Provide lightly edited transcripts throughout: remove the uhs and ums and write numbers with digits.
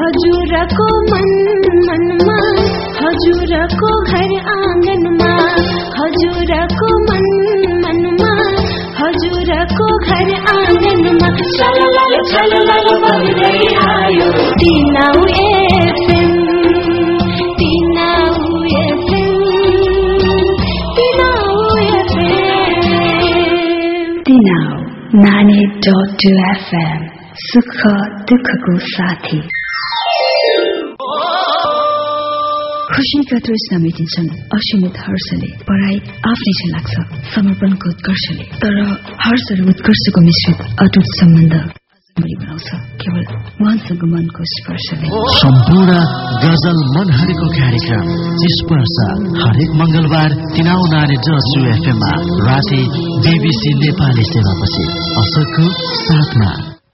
हजुरको मन मनमा हजुरको घर आँगनमा हजुरको मन मनमा हजुरको घर आँगनमा छललाल छललाल बग्दै आयो Tinau FM Tinau FM Tinau FM Tinau 98.2 FM सुख दुःखको साथी खुशीका तृष्णा मेटिन्छन् असीमित हर्षले पढाइ आफ्नै चाहिँ लाग्छ समर्पणको उत्कर्षले तर हर्ष र उत्कर्षको मिश्रित अटुट सम्बन्ध बनाउँछ केवल उहाँसँग मनको स्पर्शले सम्पूर्ण गजल मनहरेको कार्यक्रम स्पर्श हरेक मंगलबार 98.2 FM मा राति BBC नेपाली सेवापछि असरको साथमा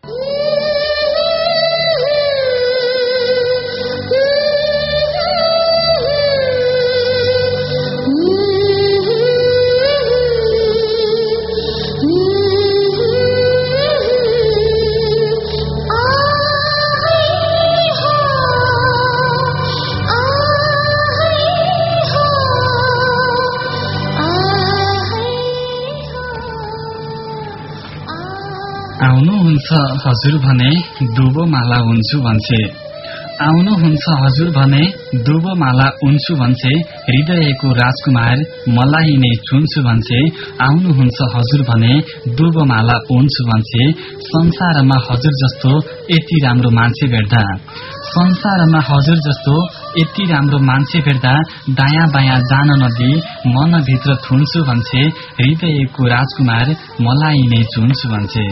आउनुहुन्छ हजुर भने दुबो माला हुन्छु भन्छे आउनुहुन्छ हजुर भने दुबो माला उन्छु भन्छे हृदयको राजकुमार मलाई नै चुन्छु भन्छे आउनुहुन्छ हजुर भने दुबो माला उन्छु भन्छे संसारमा हजुर जस्तो यति राम्रो मान्छे भेट्दा संसारमा हजुर जस्तो यति राम्रो मान्छे भेट्दा दायाँ बायाँ जान नदी मनभित्र थुन्छु भन्छे हृदयको राजकुमार मलाई नै चुन्छु भन्छे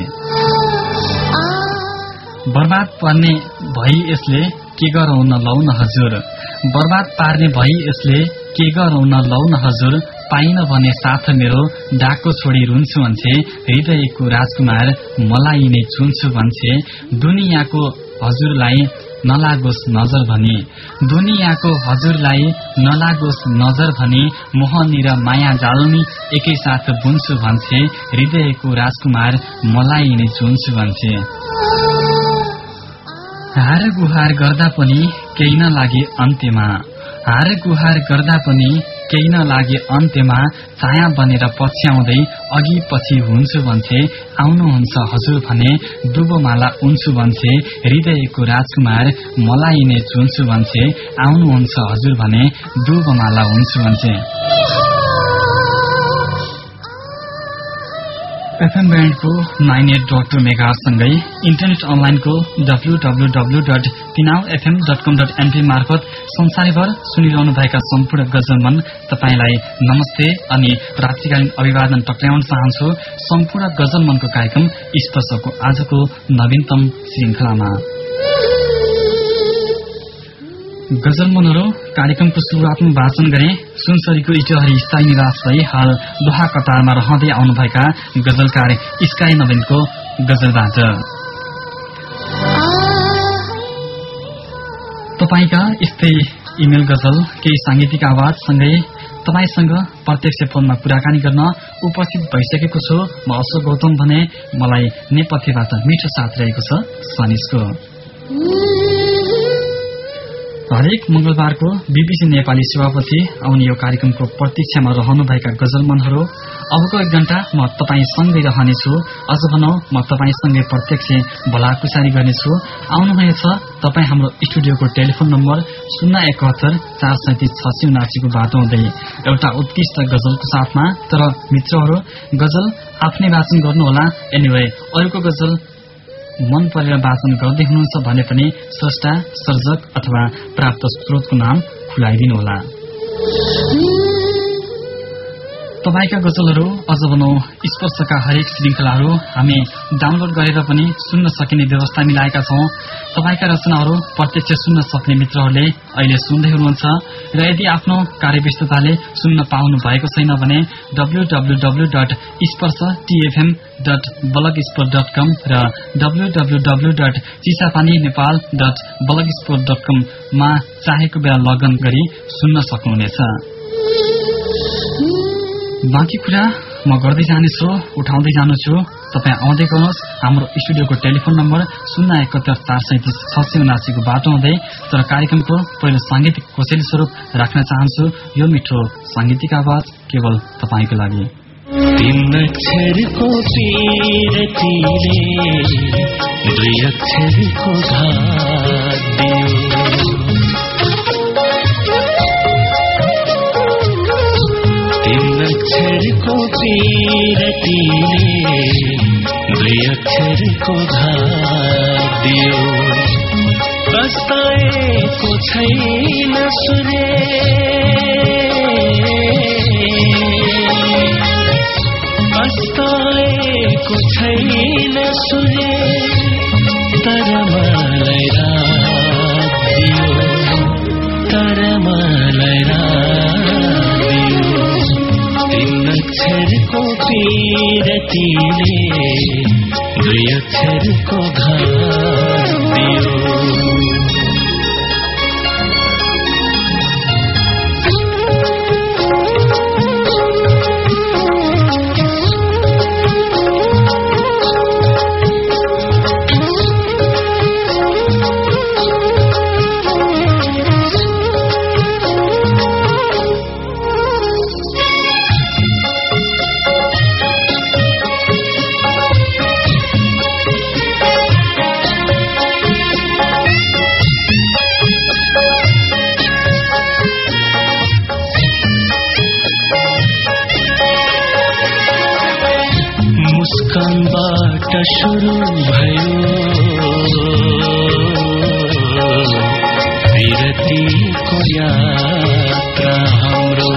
बर्बाद पर्ने भई यसले के गरौँ न लौ न हजुर बर्बाद पार्ने भई यसले के गरौँ न लौ न हजुर पाइन भने साथ मेरो डाको छोडी रुन्छु भन्छे हृदयको राजकुमार मलाई नै चुन्छु भन्छे दुनियाँको हजुरलाई नलागोस् नजर भनी दुनियाँको हजुरलाई नलागोस् नजर भनी मोहनी र माया जालनी एकैसाथ बुन्छु भन्छे हृदयको राजकुमार मलाई नै चुन्छु भन्छे हार गुहार गर्दा पनि केही नलागे अन्त्यमा हार गुहार गर्दा पनि केही नलागे अन्त्यमा छाया बनेर पछ्याउँदै अघि पछि हुन्छु भन्छे आउनुहुन्छ हजुर भने दुबोमाला उन्छु भन्छे हृदयको राजकुमार मलाई नै चुन्छु भन्छे आउनुहुन्छ हजुर भने दुबोमाला उन्छु भन्छे FM ब्यान्डको 98.2 मेगाहर्ज सँगै इन्टरनेट अनलाइनको www.tinaufm.com.np मार्फत संसारभर सुनिरहनु भएका सम्पूर्ण गजलमन तपाईलाई नमस्ते अनि रात्रिकालीन अभिवादन टक्राउन चाहन्छु सम्पूर्ण गजलमनको कार्यक्रम स्पर्शको आजको नवीनतम श्रृंखलामा गजलमनहरू कार्यक्रमको सुरुवातमा वाचन गरे सुनसरीको इटहरी स्थायी निवास भई हाल दोहा कतारमा रहँदै आउनुभएका गजलकार स्काई नवीनको गजलबाट तपाईका यस्तै इमेल गजल केही सांगीतिक आवाज सँगै तपाईसँग प्रत्यक्ष फोनमा कुराकानी गर्न उपस्थित भइसकेको छु म अशोक गौतम भने मलाई नेपथ्यबाट मिठो साथ रहेको छ सनिसको हरेक मंगलबारको बीबीसी नेपाली सेवापछि आउने यो कार्यक्रमको प्रतीक्षामा रहनुभएका गजलमनहरू अबको 1 घण्टा म तपाईसँगै रहनेछु अझ भनौं म तपाईसँगै प्रत्यक्ष भलाकुसारी गर्नेछु आउनुहुनेछ तपाई हाम्रो स्टुडियोको टेलिफोन नम्बर 071 437 679 को बाटो हुँदै एउटा उत्कृष्ट गजलको साथमा तर मित्रहरू गजल आफ्नै वाचन गर्नुहोला एनीवे अरूको गजल मन परेर वाचन गर्दै हुनुहुन्छ भने पनि स्रष्टा सर्जक अथवा प्राप्त स्रोतको नाम खुलाइदिनु होला तपाईका गजलहरू अझ भनौं स्पर्शका हरेक श्रृंखलाहरू हामी डाउनलोड गरेर पनि सुन्न सकिने व्यवस्था मिलाएका छौं तपाईका रचनाहरू प्रत्यक्ष सुन्न सक्ने मित्रहरूले अहिले सुन्दै हुनुहुन्छ र यदि आफ्नो कार्यव्यस्तताले सुन्न पाउनु भएको छैन भने www.sparsatfm.blogspot.com र www.chisapaninepal.blogspot.com मा चाहेको बेला लगइन गरी सुन्न सक्नुहुनेछ बाँकी कुरा म गर्दै जानेछु, उठाउँदै जानेछु। तपाईँ आउँदै गर्नुहोस्। हाम्रो स्टुडियोको टेलिफोन नम्बर 071-437-679 को बाटो हुँदै। तर कार्यक्रमको पहिलो सांगीतिक कोसेली स्वरूप राख्न चाहन्छु। यो मिठो सांगीतिक आवाज केवल तपाईँको लागि। तीन अक्षरको पीरतीले दुई अक्षरको घात दियो। तीन अक्षरको पीरतीले दुई अक्षरको घात दियो। बस्ताएको छैन सुरे, बस्ताएको छैन सुरे, तर मलाई रात दियो, तर मलाई रात दियो। तीन अक्षरको पीरतीले दुई अक्षरको घात दियो। मुस्कानबाट सुरु भयो विरतीको यात्रा हाम्रो।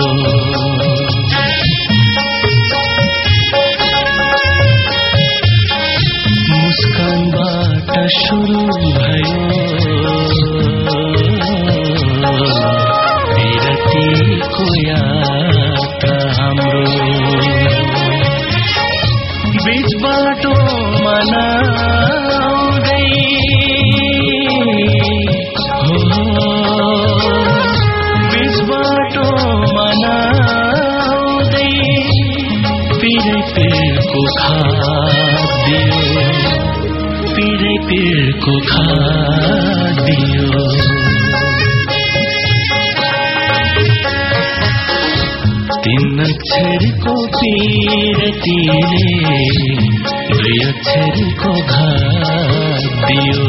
मुस्कानबाट सुरु भयो विरतीको यात्रा हाम्रो। बीच बाटोमा नआउँदै हो, बीच बाटोमा नआउँदै पिरै पिरको खाद दियो, पिरै पिरको खाद दियो। तीन अक्षरको पीरतीले दुई अक्षरको घात दियो।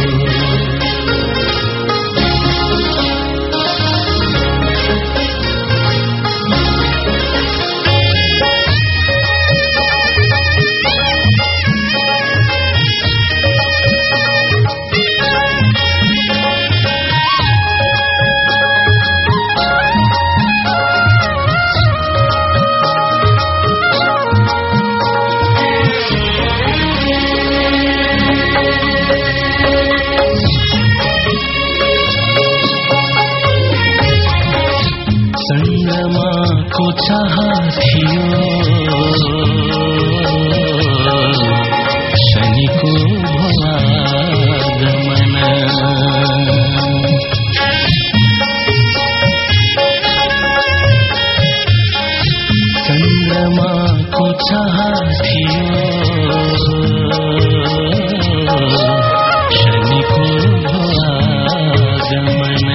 चन्द्रमाको चाहत थियो, शनिको आगमन। चन्द्रमाको चाहत थियो, शनिको आगमन।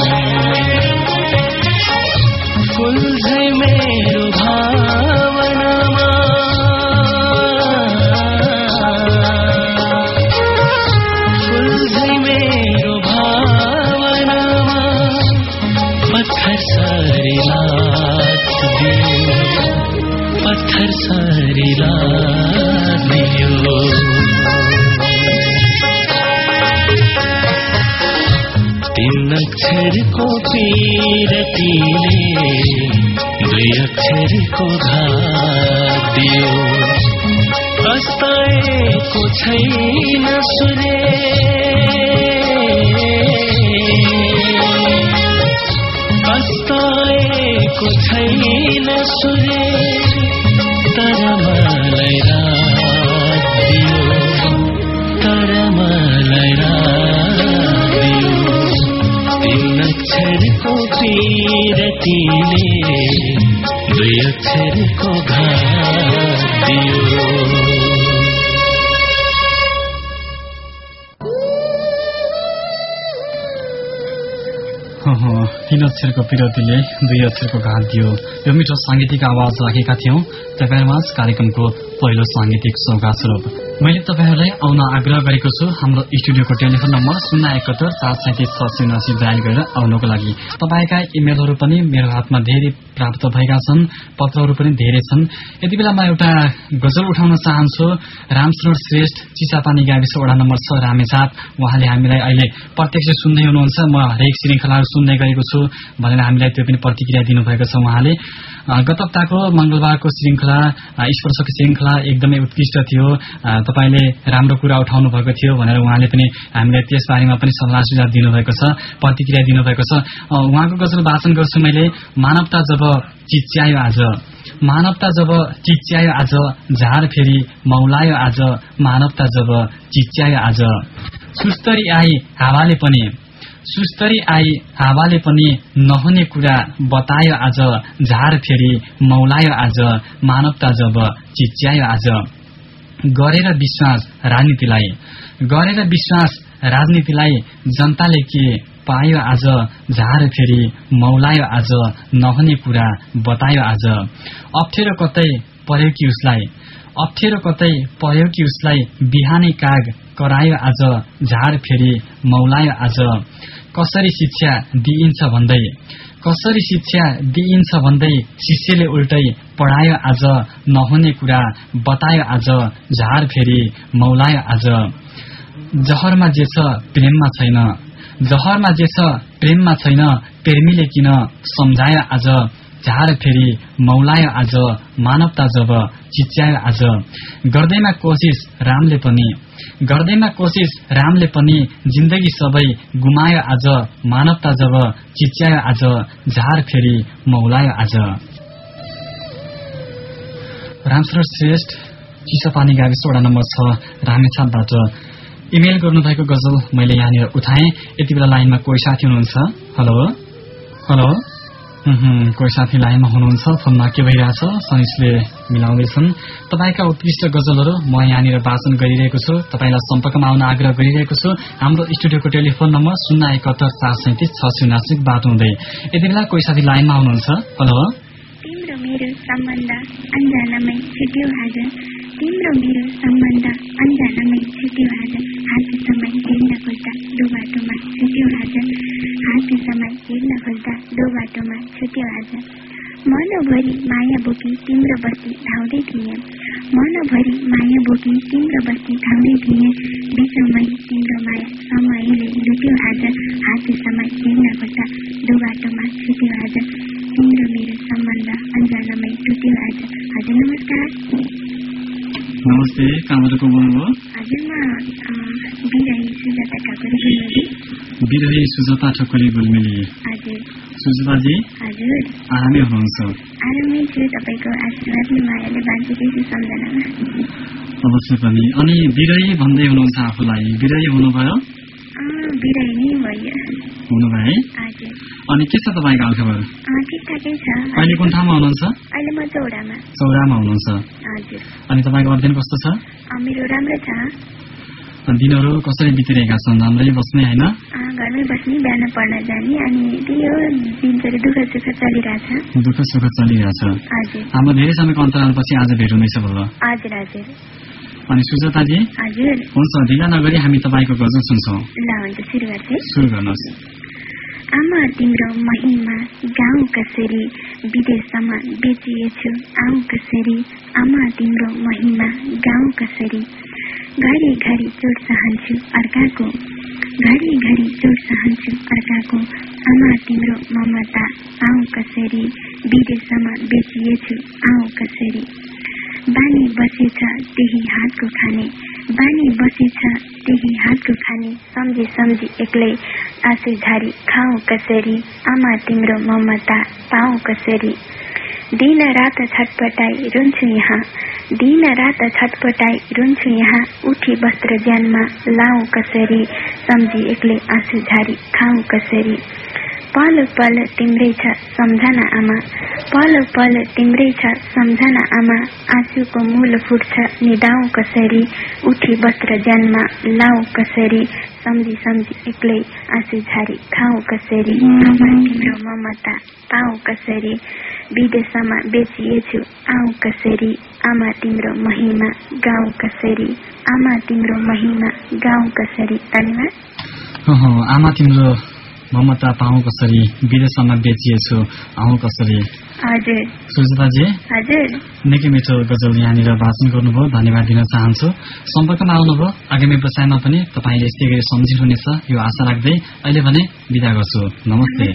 फूल झै मेरो भावनामा, फूल झै मेरो भावनामा पत्थर सरी लात दियो, पत्थर सरी लात दियो। तीन अक्षरको पीरतीले दुई अक्षरको घात दियो। बस्ताएको छैन सुरे, बस्ताएको छैन सुरे, तर मलाई रात दियो, तर मलाई रात दियो। तीन अक्षरको पीरतीले दुई अक्षरको घात दियो। तीन अक्षरको विरोधीले दुई अक्षरको घात दियो। यो मिठो सांगीतिक आवाज राखेका थियौं तपाईहरुमाझ कार्यक्रमको पहिलो सांगीतिक सौगात स्वरूप। मैले तपाईहरुलाई आउन आग्रह गरेको छु। हाम्रो स्टुडियोको टेलिफोन नम्बर 071473679 डायल गरेर आउनको लागि। तपाईका इमेलहरु पनि मेरो हातमा धेरै प्राप्त भएका छन्, पत्रहरु पनि धेरै छन्। यति बेला म एउटा गजल उठाउन चाहन्छु। रामशरण श्रेष्ठ, चिसापानी गाविस वडा नम्बर 6 रामेछाप। उहाँले हामीलाई अहिले प्रत्यक्ष सुन्दै हुनुहुन्छ। म हरेक श्रृंखलाहरु सुन्दै गरेको छु भनेर हामीलाई त्यो पनि प्रतिक्रिया दिनुभएको छ। उहाँले गत हप्ताको मंगलबारको श्रृंखला स्पर्शको श्रृंखला एकदमै उत्कृष्ट थियो, तपाईले राम्रो कुरा उठाउनु भएको थियो भनेर उहाँले पनि हामीलाई त्यसबारेमा पनि सल्लाह सुझाव दिनुभएको छ, प्रतिक्रिया दिनुभएको छ। उहाँको गजल वाचन गर्छु मैले। मानवता जब चिच्यायो आज, मानवता जब चिच्यायो आज, झार फेरि मौलायो आज, मानवता जब चिच्यायो आज। सुस्तरी आई हावाले पनि, सुस्तरी आई हावाले पनि नहुने कुरा बतायो आज, झार फेरि मौलायो आज, मानवता जब चिच्यायो आज। गरेर विश्वास राजनीतिलाई, गरेर विश्वास राजनीतिलाई जनताले के पायो आज, झार फेरि मौलायो आज, नहुने कुरा बतायो आज। अप्ठ्यारो कतै पर्यो कि उसलाई, अप्ठ्यारो कतै पर्यो कि उसलाई, बिहानै काग करायो आज, झार फेरि मौलायो आज। कसरी शिक्षा दिइन्छ भन्दै, कसरी शिक्षा दिइन्छ भन्दै शिष्यले उल्टै पढायो आज, नहुने कुरा बतायो आज, झार फेरि मौलायो आज। जहरमा जे छ प्रेममा छैन, जहरमा जे छ प्रेममा छैन, प्रेमीले किन सम्झायो आज, झार फेरि मौलायो आज, मानवता जब चिच्यायो आज। गर्दैमा कोशिश रामले पनि, गर्दैमा कोशिश रामले पनि, जिन्दगी सबै गुमायो आज, मानवता जब चिच्यायो आज, झार फेरि मौलायो आज। रामशरण श्रेष्ठ, चिसापानी गाविस वडा नम्बर 6 रामेछापबाट इमेल गर्नुभएको गजल मैले यहाँनिर उठाएँ। यति बेला लाइनमा कोही साथी हुनुहुन्छ। हेलो हेलो, कोही साथी लाइनमा हुनुहुन्छ। फोनमा के भइरहेछ सनिसले मिलाउँदैछन्। तपाईका उत्कृष्ट गजलहरू म यहाँनिर वाचन गरिरहेको छु। तपाईलाई सम्पर्कमा आउन आग्रह गरिरहेको छु। हाम्रो स्टुडियोको टेलिफोन नम्बर 07147376079 बाटो हुँदै। यति बेला कोही साथी लाइनमा हुनुहुन्छ। हेलो। तिम्रो मेरो सम्बन्ध अन्जानमै छुट्यो आज, तिम्रो मेरो सम्बन्ध अन्जानमै छुट्यो आज, हात समय हेर्न खोज्दा दो बाटोमा छुट्यो आज, हात समय हेर्न खोज्दा दो बाटोमा छुट्यो आज। मनभरि माया बोकी तिम्रो बस्ती धाउँदै थिएँ, मनभरि माया बोकी तिम्रो बस्ती धाउँदै थिएँ, बिचमै तिम्रो माया समयले लुट्यो आज, हात समय हेर्न खोज्दा दो बाटोमा छुट्यो आज, तिम्रो मेरो सम्बन्ध अन्जानमै टुट्यो आज। हजुर नमस्कार। नमस्ते, कहाँबाट को बोल्नुभयो? हजुर म बिराही सुजाता ठकुरी गुल्मेली। बिराही सुजाता ठकुरी गुल्मेली। हजुर। सुजाताजी हजुर आरामै हुनुहुन्छ? आरामै छु, तपाईँको आशीर्वादले मायाले बाँचिरहेछु सम्झनामा। अवश्य पनि। अनि बिराही भन्दै हुनुहुन्छ आफूलाई, बिराही हुनुभयो? बिराही नै भयो। हुनुभयो है? हजुर। अनि के छ तपाईँको हालखबर? ठिकठाकै छ। अहिले कुन ठाउँमा हुनुहुन्छ? अहिले म चौडामा। चौडामा हुनुहुन्छ? हजुर। अनि तपाईँको अध्ययन कस्तो छ? मेरो राम्रो छ। दिनहरू कसरी बितिरहेका छन्? राम्रै बस्ने होइन? घरमै बस्ने, बिहान पढ्न जाने, अनि त्यही हो, दिनचर्या दुःख सुख चलिरहेछ। दुःख सुख चलिरहेछ। हजुर। हाम्रो धेरै समयको अन्तरालपछि आज भेट हुँदैछ बल्ल। हजुर हजुर। अनि सुजाताजी? हजुर। हुन्छ, ढिला नगरी हामी तपाईँको गजल सुन्छौँ। ल हुन्छ, सुरु गर्छु। सुरु गर्नुहोस्। आमा तिम्रो महिमा गाउँ कसरी, विदेशसम्म बेचिएछु आऊ कसरी, आमा तिम्रो महिमा गाउँ कसरी, घरी घरी चोट सहन्छु अर्काको, घरी घरी चोट सहन्छु अर्काको, आमा तिम्रो ममता पाऊ कसरी, विदेशसम्म बेचिएछु आऊ कसरी। बानी बसेछ त्यही हातको खाने, बानी बसेछ त्यही हातको खाने, सम्झी सम्झी एक्लै आँसु झारी खाऊ कसरी, आमा तिम्रो ममता पाऊ कसरी। दिन रात छटपटाई रुन्छु यहाँ, दिन रात छटपटाई रुन्छु यहाँ, उठी वस्त्र ज्यानमा लाऊ कसरी, सम्झी एक्लै आँसु झारी खाऊ कसरी। पल पल तिम्रै छ सम्झना आमा, पल पल तिम्रै छ सम्झना आमा, आँसुको मूल फुट्छ निदाऊ कसरी, उठी वस्त्र ज्यानमा लाऊ कसरी, सम्झी सम्झी एक्लै आँसु झारी खाऊ कसरी, आमा तिम्रो ममता पाऊ कसरी, विदेशमा बेचिएछु आऊ कसरी, आमा तिम्रो महिमा गाउँ कसरी, आमा तिम्रो महिमा गाउँ कसरी। धन्यवाद। आमा तिम्रो ममता पाऊ कसरी, विदेशमा बेचिएछु आऊ कसरी। हजुर सुजाताजी, हजुर निकै मिठो गजल यहाँनिर वाचन गर्नुभयो, धन्यवाद दिन चाहन्छु। सम्पर्कमा आउनुभयो, आगामी व्यवसायमा पनि तपाईँले यस्तै गरी सम्झिनुहुनेछ यो आशा राख्दै अहिले भने बिदा गर्छु। नमस्ते।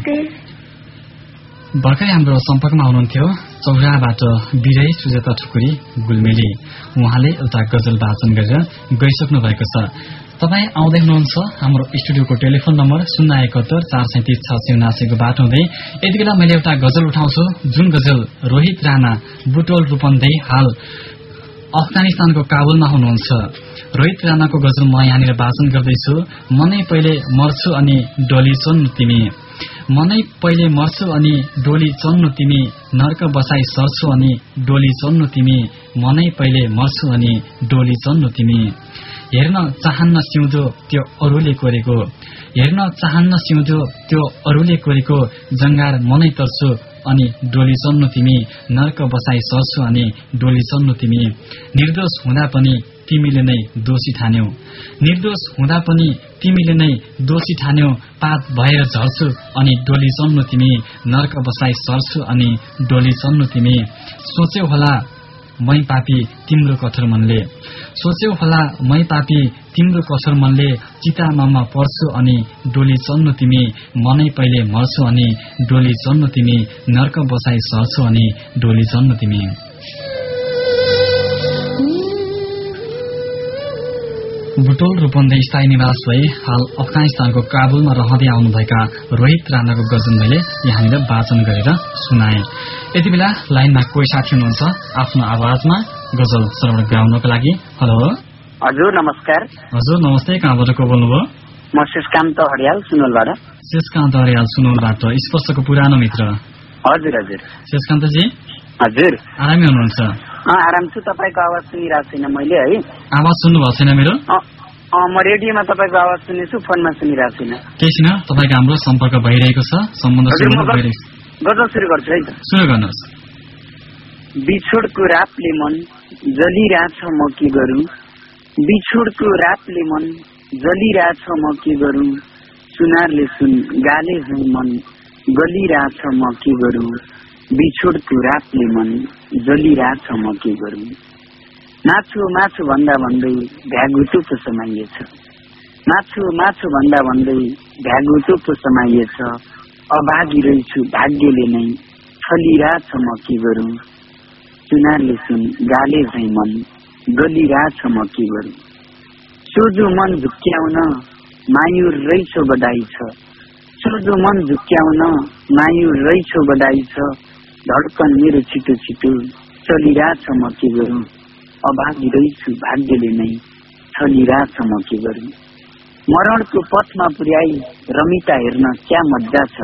भर्खरै हाम्रो सम्पर्कमा हुनुहुन्थ्यो चौराबाट बिरै सुजाता ठुकुरी गुल्मेली, उहाँले एउटा गजल वाचन गरेर गइसक्नु भएको छ। तपाईँ आउँदै हुनुहुन्छ हाम्रो स्टुडियोको टेलिफोन नम्बर 071 437 679 को बाटो हुँदै। यति बेला मैले एउटा गजल उठाउँछु, जुन गजल रोहित राणा बुटोल रूपन्देही हाल अफगानिस्तानको काबुलमा हुनुहुन्छ। रोहित राणाको गजल म यहाँनिर वाचन गर्दैछु। मनै पहिले मर्छु अनि डोली चल्नु तिमी, मनै पहिले मर्छु अनि डोली चल्नु तिमी, नर्क बसाई सर्छु अनि डोली चल्नु तिमी, मनै पहिले मर्छु अनि डोली चल्नु तिमी। हेर्न चाहन्न सिउँदो त्यो अरूले कोरेको, हेर्न चाहन्न सिउँदो त्यो अरूले कोरेको, जङ्गार मनै तर्छु अनि डोली चल्नु तिमी, नर्क बसाई सर्छु अनि डोली चल्नु तिमी। निर्दोष हुँदा पनि तिमीले नै दोषी ठान्यौ, निर्दोष हुँदा पनि तिमीले नै दोषी ठान्यौ, पात भएर झर्छु अनि डोली चल्नु तिमी, नर्क बसाई सर्छु अनि डोली चल्नु तिमी। सोच्यौ होला मै पापी तिम्रो कठोर मनले, सोच्यौ होला मै पापी तिम्रो कठोर मनले, चितामा म पर्छु अनि डोली चल्नु तिमी, मनै पहिले मर्छु अनि डोली चल्नु तिमी, नर्क बसाई सर्छु अनि डोली चल्नु तिमी। बुटोल रूपन्देही स्थायी निवास भई हाल अफगानिस्तानको काबुलमा रहँदै आउनुभएका रोहित राणाको गजल मैले यहाँनिर वाचन गरेर सुनाए। यति बेला लाइनमा कोही साथी हुनुहुन्छ आफ्नो आवाजमा गजल श्रवण गराउनको लागि। हेलो हजुर नमस्कार। हजुर नमस्ते, कहाँबाट को बोल्नुभयो? म शेषकान्त हरियाल सुनोलबाट। शेषकान्त हरियाल सुनोलबाट, स्पर्शको पुरानो मित्र। हजुर हजुर। शेषकान्तजी हजुर आरामै हुनुहुन्छ? आराम छु। तपाईँको आवाज सुनिरहेको छैन मैले है। आवाज सुन्नु भएको छैन मेरो? म रेडियोमा तपाईँको आवाज सुनेछु, फोनमा सुनिरहेको छैन। केही छैन, तपाईँको हाम्रो सम्पर्क भइरहेको छ, सम्बन्ध गजल सुरु गर्छु है त। सुरु गर्नुहोस्। बिछोडको रापले मन जलिरहेछ म के गरौँ, बिछोडको रापले मन जलिरहेछ म के गरौँ, सुनारले सुन गाले झै मन गलिरहेछ म के गरौँ, बिछोडको रापले मन जलिरहेछ म के गरौँ। माछु माछु भन्दा भन्दै भ्यागुतो पो समाइएछ, माछु माछु भन्दा भन्दै भ्यागुतो पो समाइएछ, अभागी रहेछु भाग्यले नै छलिरहेछ म के गरौँ, सुनारले सुन गाले झै मन गलिरहेछ म के गरौँ। सोझो मन झुक्क्याउन मायुर रैछो बधाई छ, सोझो मन झुक्क्याउन मायुर रैछो बधाई छ, धड्कन मेरो छिटो छिटो चलिरहेछ म के गरौँ, अभागी रहेछु भाग्यले नै छलिरहेछ म के गरौँ। मरणको पथमा पुर्याई रमिता हेर्न क्या मज्जा छ,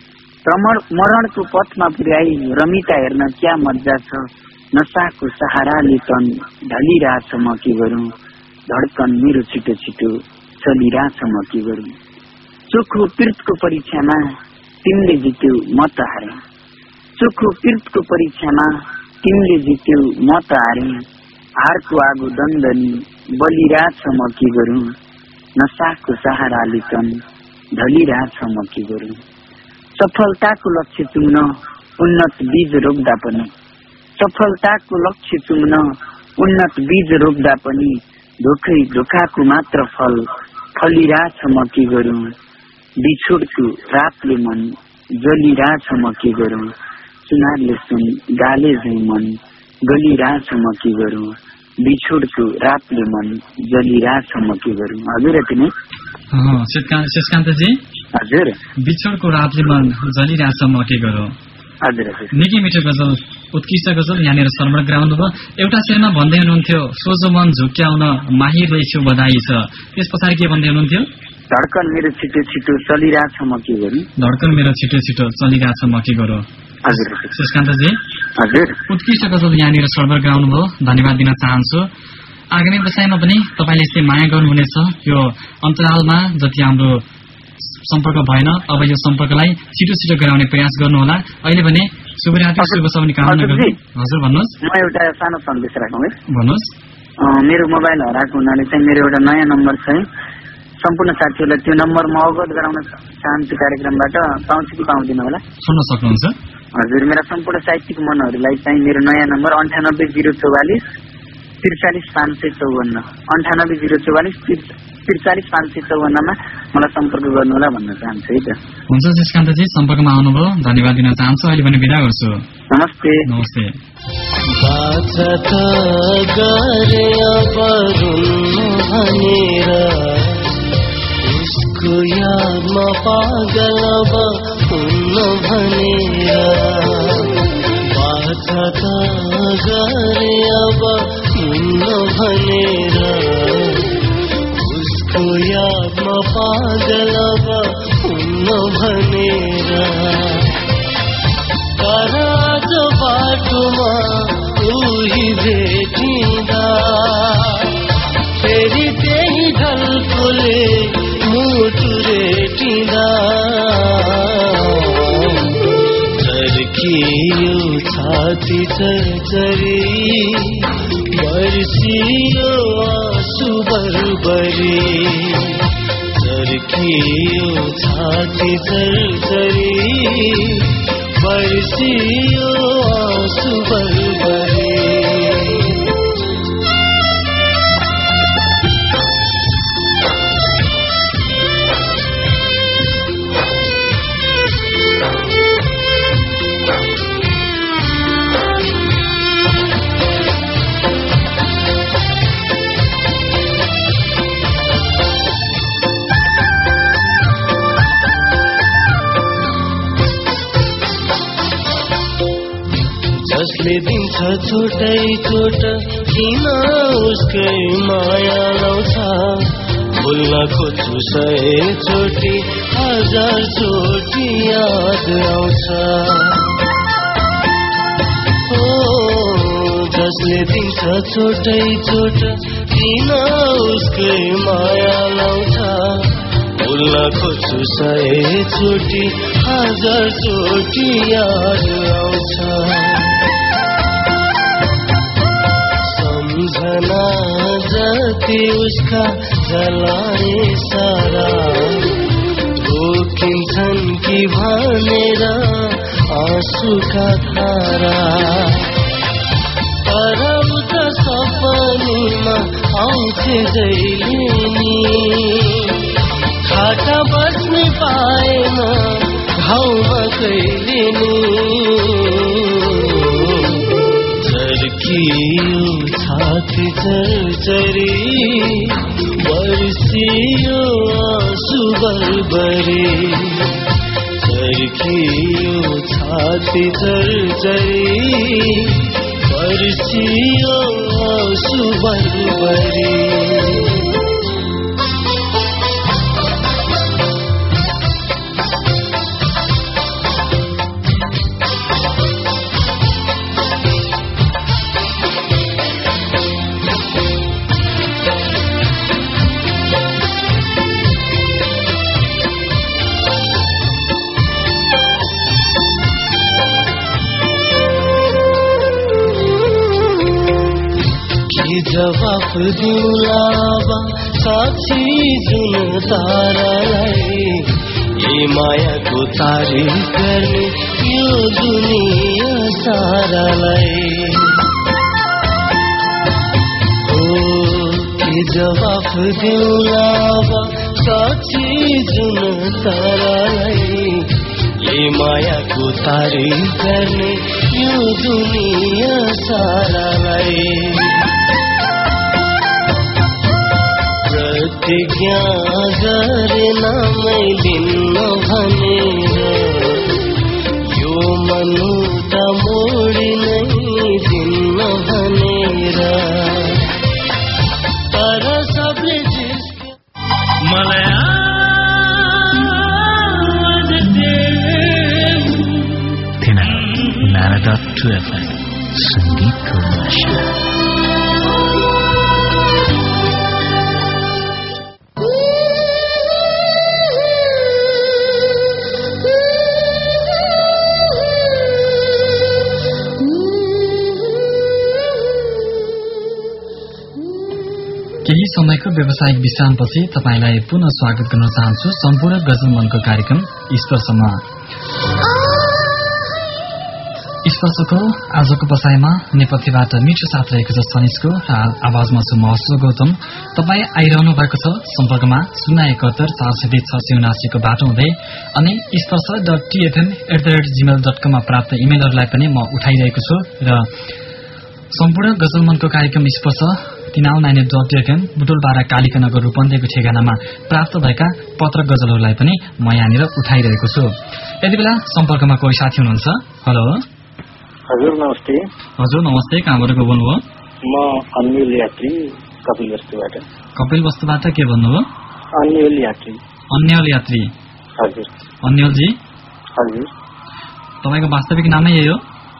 मरणको पथमा पुर्याई रमिता हेर्न क्या मज्जा छ, नसाको सहाराले तन ढलिरहेछ म के गरौँ, धड्कन मेरो छिटो छिटो चलिरहेछ म के गरौँ। चोखो पिर्तको परीक्षामा तिमीले जित्यौ म त हारे, चोखो पिर्तको परीक्षामा तिमीले जित्यौ म त हारे, हारको आगो दन्दनी बलिरहेछ म के गरौँ, नसाको सहाराले तन ढलिरहेछ म के गरौँ। सफलताको लक्ष्य चुम्न उन्नत बीज रोप्दा पनि, सफलताको लक्ष्य चुम्न उन्नत बीज रोप्दा पनि, धोकै धोखाको मात्र फल फलिरहेछ म के गरौँ, बिछोडको रातले मन जलिरहेछ म के गरौँ, सुनारले सुन गाले झै मन गलिरहेछ म के गरौँ, बिछोडको रातले मन जलिरहेछ म के गरौँ। हजुर यति नै। शेषकान्तजी, हजुर बिछोडको रातले मन जलिरहेछ म के गरौँ, हजुर निकै मिठो गजल, उत्कृष्ट गजल यहाँनिर सर्मर ग्राउन्ड भयो। एउटा शेरमा भन्दै हुनुहुन्थ्यो सोझो मन झुक्क्याउन माहिर रहेछु बधाई छ, त्यस पछाडि के भन्दै हुनुहुन्थ्यो? धड्कन मेरो छिटो छिटो चलिरहेछ म के गरौँ, धड्कन मेरो छिटो छिटो चलिरहेछ म के गरौँ। हजुर सुस्कान्तजी हजुर उत्कृष्ट गजल यहाँनिर सर्भर ग्राउन्ड भयो, धन्यवाद दिन चाहन्छु। आगामी बसाइमा पनि तपाईँले यस्तै माया गर्नुहुनेछ। यो अन्तरालमा जति हाम्रो सम्पर्क भएन, अब यो सम्पर्कलाई छिटो छिटो गराउने प्रयास गर्नुहोला। अहिले भने शुभरात्रि, शुभ सबै कामना गर्छु। हजुर भन्नुहोस्। म एउटा सानो सन्देश राखौँ है। भन्नुहोस्। मेरो मोबाइल हराएको हुनाले चाहिँ मेरो एउटा नयाँ नम्बर छ है, सम्पूर्ण साथीहरूलाई त्यो नम्बर म अवगत गराउन चाहन्छु। कार्यक्रमबाट पाउँछु कि पाउँदिन होला? सुन्न सक्नुहुन्छ। हजुर, मेरा सम्पूर्ण साहित्यिक मनहरूलाई चाहिँ मेरो नयाँ नम्बर 980444 43554 980444 43554 मलाई सम्पर्क गर्नुहोला भन्न चाहन्छु है त। हुन्छ सुस्कान्तजी, सम्पर्कमा आउनुभयो, धन्यवाद दिन चाहन्छु। अहिले पनि बिदा गर्छु। नमस्ते नमस्ते। उसको यादमा पागल अब हुन्न भनेर बाछा त गरे अब हुन्न भनेर उसको यादमा पागल अब हुन्न भनेर तर आज बाटोमा उही भेटिँदा फेरि त्यही ढल्कोले मुटु रेटिँदा झर्कियो छाती चरचरी बर्सियो आँसु बरबरी झर्कियो छाती चरचरी बर्सियो आँसु बरबरी जसले दिन्छ छोटै छोट किन उसकै माया लाउँछ भुल्न खोज्छु 100 चोटि 1000 चोटि याद आउँछ ओ जसले दिन्छ छोटै छोट किन उसकै माया लाउँछ भुल्न खोज्छु 100 चोटि 1000 चोटि याद आउँछ सम्झना जति उसका जलाए सारा रोकिन्छन् कि भनेर आँसुका धारा तर उता सपनीमा आउँथे जहिले नि खाटा बस्ने पाएन घाउमा कहिले नि झर्कियो छाती चरचरी बर्सियो आँसु बरबरी झर्कियो छाती चरचरी बर्सियो आँसु बरबरी जवाफ दिउलाबा साक्षी जुन तारालाई यही मायाको तारिफ गर्ने यो दुनिया सारालाई हो के जवाफ दिउलाबा साक्षी जुन तारालाई यही मायाको तारिफ गर्ने यो दुनिया सारालाई प्रतिज्ञा गरेन मैले न भनेर यो मनुका मोडी नै दिन्न भनेर तर सबले मलाई नारा.2 संगीतको भाषा। केही समयको व्यावसायिक विश्रामपछि तपाईलाई पुनः स्वागत गर्न चाहन्छु सम्पूर्ण गजल मनको कार्यक्रम स्पर्शमा। स्पर्शको आजको बसाइमा नेपथ्यबाट मिठो साथ रहेको छ सनिजको र आवाजमा छु म अशोक गौतम। तपाईँ आइरहनु भएको छ सम्पर्कमा 071 420 679 को बाटो हुँदै अनि स्पर्श.tfm@gmail.com मा प्राप्त इमेलहरूलाई पनि म उठाइरहेको छु र सम्पूर्ण गजल मनको कार्यक्रम स्पर्श tinau98.fm बुटोलबारा कालिका नगर रूपन्देहीको ठेगानामा प्राप्त भएका पत्र गजलहरूलाई पनि म यहाँनिर उठाइरहेको छु। यति बेला सम्पर्कमा कोही साथी हुनुहुन्छ। हेलो हजुर नमस्ते। हजुर नमस्ते, कहाँबाट को बोल्नुभयो? म अन्यल यात्री कपिलवस्तुबाट। कपिलवस्तुबाट के भन्नुभयो? अन्यल यात्री। अन्यल यात्री। हजुर। अन्यलजी। हजुर। तपाईको वास्तविक नामै यही हो?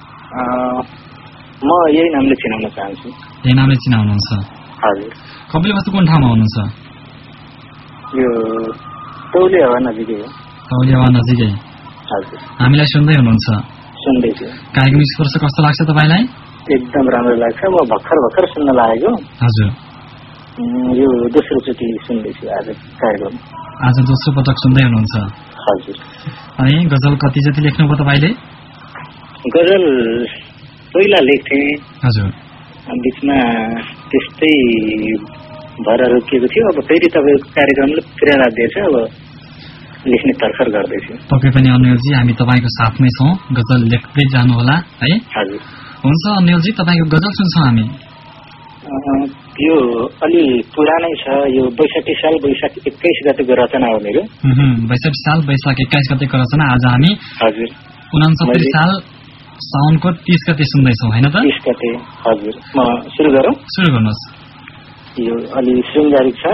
म यही नामले चिनाउन चाहन्छु। यही नामले चिनाउनुहुन्छ? हजुर। कपिलवस्तु कुन ठाउँमा हुनुहुन्छ? यो तौलिया हावा नजिकै हो। तौलिया हावा नजिकै। हजुर। हामीलाई सुन्दै हुनुहुन्छ? सुन्दैछु। कार्यक्रम स्पर्श कस्तो लाग्छ तपाईलाई? एकदम राम्रो लाग्छ। म भर्खर सुन्न लागेको। हजुर। यो दोस्रो चोटि सुन्दैछु आज कार्यक्रम। आज दोस्रो पटक सुन्दै हुनुहुन्छ? हजुर। अनि गजल कति जति लेख्नुभयो तपाईले? गजल पहिला लेख्थे। हजुर। बीचमा त्यस्तै भएर रोकिएको थियो। अब फेरि तपाईँको कार्यक्रमले प्रेरणा दिएछ। अब लेख्ने तर्खर गर्दैछु। पक्कै पनि अन्यलजी, हामी तपाईँको साथमै छौँ। गजल लेख्दै जानुहोला है। हजुर। हुन्छ अन्यलजी, तपाईँको गजल सुन्छौँ हामी। यो अलि पुरानै छ। यो 62 साल वैशाख 21 गतेको रचना हो मेरो। 62 साल वैशाख 21 गतेको रचना। आज हामी हजुर 69 साल साउनको 30 गते सुन्दैछौँ हैन त? 30 गते। हजुर। म सुरु गरौँ? सुरु गर्नुहोस्। यो अलि शृङ्गारिक छ।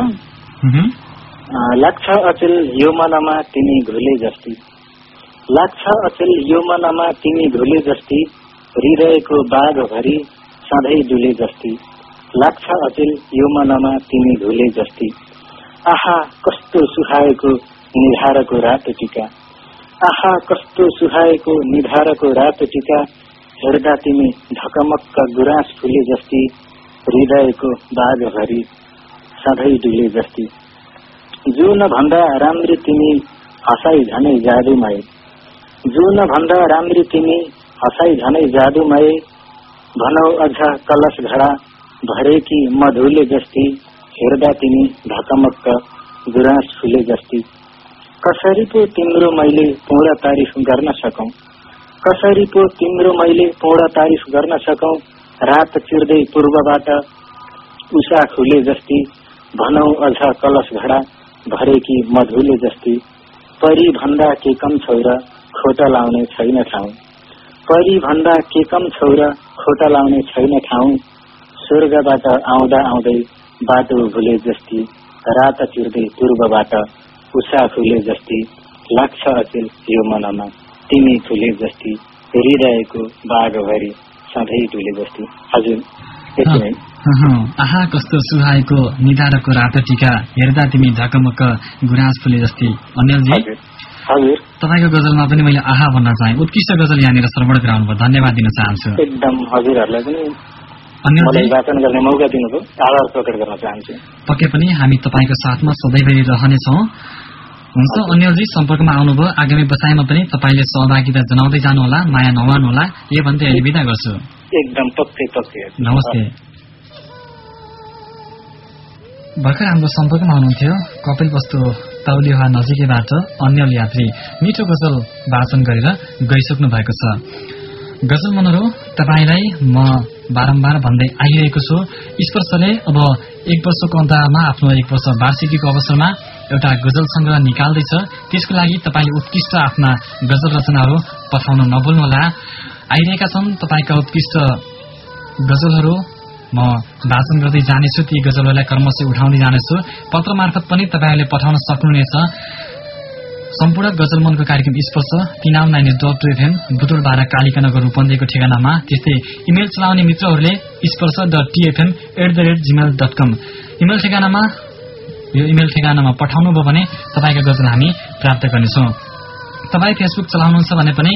लाग्छ अचेल यो मनमा तिमी घुले जस्ती, लाग्छ अचेल यो मनमा तिमी घुले जस्ती, हृदयको बाघभरि सधैँ डुले जस्ती, लाग्छ अचेल यो मनमा तिमी घुले जस्ती। आहा कस्तो सुहाएको निधारको रातो टीका, आहा कस्तो सुहाएको निधारको रातो टीका, हेर्दा तिमी ढकमक्क गुराँस फुले जस्ती, हृदयको बाघभरि सधैँ डुले जस्ती। जुन भन्दा राम्री तिमी हँसाई झनै जादुमय, जुन भन्दा राम्री तिमी हँसाई झनै जादुमय, भनौ अझ कलश घडा भरेकी मधुले जस्ती, हेर्दा तिमी ढकमक्क गुराँस फुले जस्ती। कसरी पो तिम्रो मैले पूर्ण तारिफ गर्न सकौं, कसरी पो तिम्रो मैले पूर्ण तारिफ गर्न सकौं, रात चिर्दै पूर्वबाट उषा खुले जस्ती, भनौ अझ कलश घडा भरेकी मधुले जस्ती। परी भन्दा के कम छौर खोटा लाउने छैन ठाउँ, परी भन्दा के कम छौर खोटा लाउने छैन ठाउँ, स्वर्गबाट आउँदा आउँदै बाटो भुले जस्ती, रात चिर्दै पूर्वबाट उषा फुले जस्ती, लाग्छ अचेल यो मनमा तिमी फुले जस्ती, हृदयको बाघभरि सधैँ डुले जस्ती। हजुर यति नै। आहा कस्तो सुहाएको निधारको रातो टीका, हेर्दा तिमी ढकमक्क गुराँस फुले जस्ती। अन्यलजी, हजुर तपाईँको गजलमा पनि मैले आहा भन्न चाहे। उत्कृष्ट गजल यहाँनिर श्रवण गराउनु भयो, धन्यवाद दिन चाहन्छु। एकदम हजुरहरूलाई पनि अन्यलजी वाचन गर्ने मौका दिनुभयो, आभार प्रकट गर्न चाहन्छु। पक्कै पनि हामी तपाईँको साथमा सधैँभरि रहनेछौँ। हुन्छ अन्यलजी, सम्पर्कमा आउनुभयो। आगामी बसाइमा पनि तपाईँले सहभागिता जनाउँदै जानुहोला, माया नमार्नुहोला। यो भन्दै अहिले बिदा गर्छु। एकदम पक्कै पक्कै। नमस्ते। भर्खर हाम्रो सम्पर्कमा हुनुहुन्थ्यो कपिलवस्तु तौलिया नजिकैबाट अन्यल यात्री मिठो गजल वाचन गरेर गइसक्नु भएको छ। गजल मनहरू तपाईँलाई म बारम्बार भन्दै आइरहेको छु, स्पर्शले अब 1 वर्षको अन्तरालमा आफ्नो 1 वर्ष वार्षिकीको अवसरमा एउटा गजल संग्रह निकाल्दैछ। त्यसको लागि तपाईले उत्कृष्ट आफ्ना गजल रचनाहरू पठाउन नभुल्नुहोला। आइरहेका छन् तपाईका उत्कृष्ट गजलहरू, म वाचन गर्दै जानेछु। ती गजलहरूलाई क्रमशः उठाउँदै जानेछु। पत्र मार्फत पनि तपाईहरूले पठाउन सक्नुहुनेछ। सम्पूर्ण गजल मनको कार्यक्रम स्पर्श 399.2 FM बुटोलबारा कालिकानगर रूपन्देहीको ठेगानामा। त्यस्तै इमेल चलाउने मित्रहरूले sprsha.tfm@gmail.com यो इमेल ठेगानामा पठाउनुभयो भने तपाईका गजल हामी प्राप्त गर्नेछौँ। तपाई फेसबुक चलाउनुहुन्छ भने पनि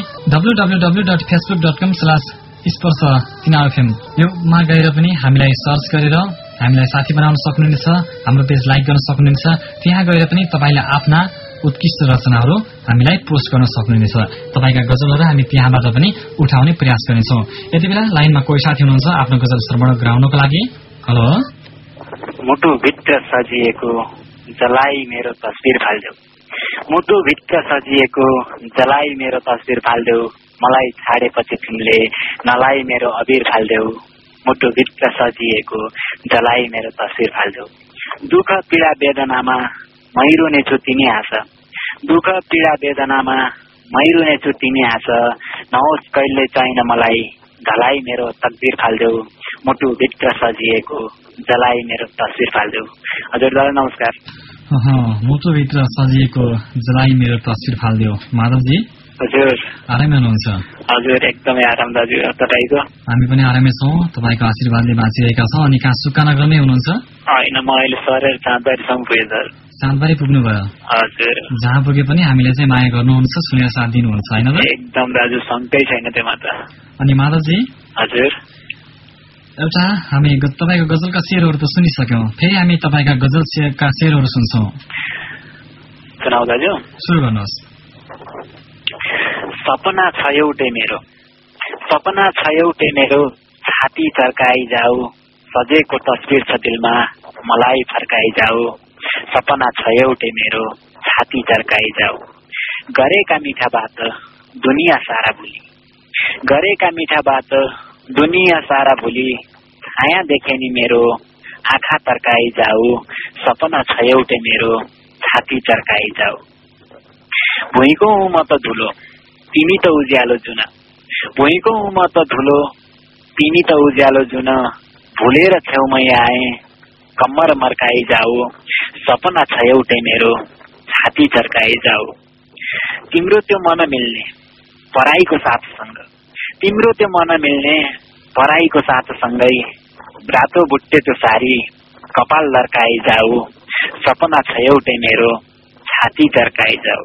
www.facebook.com/sprsha3fm योमा गएर पनि हामीलाई सर्च गरेर हामीलाई साथी बनाउन सक्नुहुनेछ। हाम्रो पेज लाइक गर्न सक्नुहुनेछ। त्यहाँ गएर पनि तपाईले आफ्ना उत्कृष्ट रचनाहरू हामीलाई पोस्ट गर्न सक्नुहुनेछ। तपाईका गजलहरू हामी त्यहाँबाट पनि उठाउने प्रयास गर्नेछौँ। यति बेला लाइनमा कोही साथी हुनुहुन्छ आफ्नो गजल श्रवण गराउनको लागि। हेलो। मुटु भित्र सजिएको जलाई मेरो तस्बिर फाल्देऊ, मुटु भित्र सजिएको जलाई मेरो तस्बिर फाल्देऊ, मलाई छाडेपछि तिमीले नलाई मेरो अबिर फाल्देऊ, मुटु भित्र सजिएको जलाई मेरो तस्बिर फाल्देऊ। दुःख पीडा वेदनामा मै रुनेछु तिमी हाँस, दुःख पीडा वेदनामा मै रुनेछु तिमी हाँस, नहोस् कहिले चाहिन मलाई ढलाई मेरो तकदिर फाल्देऊ, मुटु भित्र सजिएको जलाई मेरो तस्बिर फाल्देऊ। हजुर दादा नमस्कार। मुटु भित्र सजिएको जलाई मेरो तस्बिर फाल्देऊ। माधवजी हजुर आरामै हुनुहुन्छ? हजुर एकदमै आराम दाजु, तपाईको? हामी पनि आरामै छौँ, तपाईँको आशीर्वादले बाँचिरहेका छौँ। अनि कहाँ सुक्कानगरमै हुनुहुन्छ? होइन, म अहिले सरेर चाँदबारीसम्म पुगेँ सर। चाँदबारी पुग्नुभयो? हजुर। जहाँ पुगे पनि हामीले चाहिँ माया गर्नुहुन्छ, सुनेर साथ दिनुहुन्छ होइन त? एकदम दाजु, शङ्कै छैन त्यसमा त। अनि माधवजी हजुर, एउटा हामी तपाईँको गजलका शेरहरू त सुनिसक्यौँ, फेरि हामी तपाईँका गजलका शेरहरू सुन्छौँ। सुनाऊ दाजु? सुरु गर्नुहोस्। सपना छ एउटै मेरो, सपना छ एउटै मेरो, छाती चर्काइ जाऊ, सजेको तस्बिर छ दिलमा मलाई फर्काइ जाऊ, सपना छ एउटै मेरो, छाती चर्काइ जाऊ, गरेका मिठा बात दुनियाँ सारा भुली, गरेका मिठा बात दुनियाँ सारा भुली, छाया देखे नि मेरो आँखा तर्काइ जाऊ, सपना छ एउटै मेरो, छाती चर्काइ जाऊ। भुइँको म त धुलो तिमी त उज्यालो जुन, भुइँको म त धुलो तिमी त उज्यालो जुन, भुलेर छेउमै आए कम्मर मर्काइ जाऊ, सपना छ एउटै मेरो, छाती चर्काइ जाऊ। तिम्रो त्यो मन मिल्ने पराईको साथसँग, तिम्रो त्यो मन मिल्ने पराईको साथसँगै, रातो बुट्टे त्यो सारी कपाल लर्काइ जाऊ, सपना छ एउटै मेरो, छाती चर्काइ जाऊ।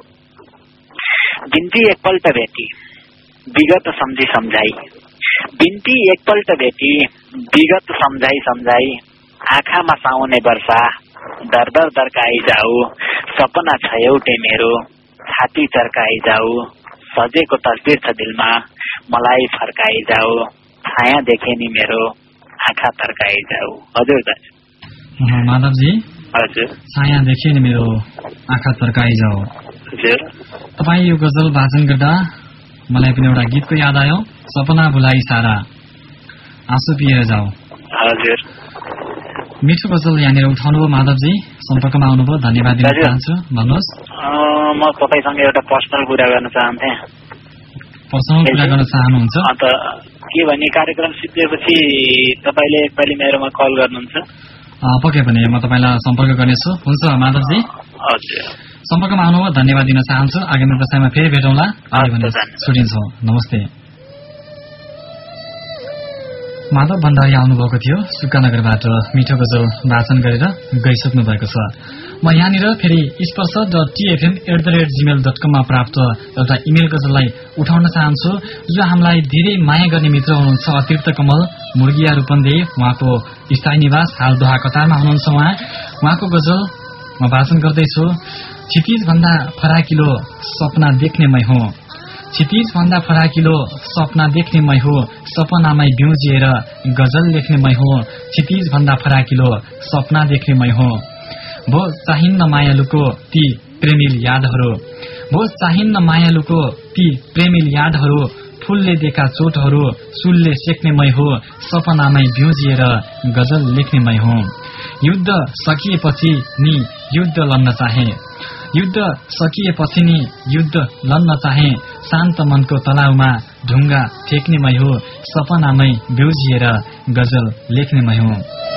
बिन्ती एकपल्ट भेटी विगत सम्झी सम्झाई, बिन्ती एकपल्ट भेटी विगत सम्झाई सम्झाई, आँखामा साउने वर्षा दर दर दर्काइ जाऊ, सपना छ एउटै मेरो, छाती चर्काइ जाऊ, सजेको तस्बिर छ दिलमा मलाई फर्काइ जाऊ, छाया देखे नि मेरो आँखा तर्काइ जाऊ। हजुर दाजु। माधवजी हजुर। छाया देखे नि मेरो आँखा तर्काइ जाऊ। हजुर। तपाईँ यो गजल वाचन गर्दा मलाई पनि एउटा गीतको याद आयो, सपना भुलाई सारा आँसु पिएर जाऊ। हजुर। मिठो गजल यहाँनिर उठाउनुभयो माधवजी, सम्पर्कमा आउनुभयो, धन्यवाद दिन चाहन्छु। भन्नुहोस्। म तपाईँसँग एउटा पर्सनल कुरा गर्न चाहन्थे। पर्सनल कुरा गर्न चाहनुहुन्छ? अन्त के भने कार्यक्रम सिद्धिएपछि तपाईँले एकपालि मेरोमा कल गर्नुहुन्छ? पक्कै पनि म तपाईँलाई सम्पर्क गर्नेछु। हुन्छ माधवजी। हजुर। सम्पर्कमा आउनुभयो, धन्यवाद दिन चाहन्छु। आगामी दशैंमा फेरि भेटौँला। छुटिन्छौँ। नमस्ते। माधव भण्डारी आउनुभएको थियो, सुक्कानगरबाट मिठो गजल वाचन गरेर गइसक्नु भएको छ। म यहाँनिर फेरि sprsha.tfm@gmail.com मा प्राप्त एउटा इमेल गजललाई उठाउन चाहन्छु, जो हामीलाई धेरै माया गर्ने मित्र हुनुहुन्छ अतिरिक्त कमल मुर्गिया रूपन्देही। उहाँको स्थायी निवास हाल दोहा कतारमा हुनुहुन्छ। उहाँको गजल म वाचन गर्दैछु। क्षितिज भन्दा फराकिलो सपना देख्ने मै हो, क्षितिज भन्दा फराकिलो सपना देख्ने मै हो, सपनामै बिउजिएर गजल लेख्ने मै हो, क्षितिज भन्दा फराकिलो सपना देख्ने मै हो। भो चाहिन्न मायालुको ती प्रेमिल यादहरू, भो चाहिन्न मायालुको ती प्रेमिल यादहरू, फूलले देखा चोटहरू सुलले सेक्ने मै हो, सपनामै बिउजिएर गजल लेख्ने मै हो। युद्ध सकिएपछि नि युद्ध लड्न चाहे, युद्ध सकिएपछि नि युद्ध लड्न चाहे, शान्त मनको तलाउमा ढुङ्गा ठेक्नेमै हो, सपनामै बिउजिएर गजल लेख्नेमै हो।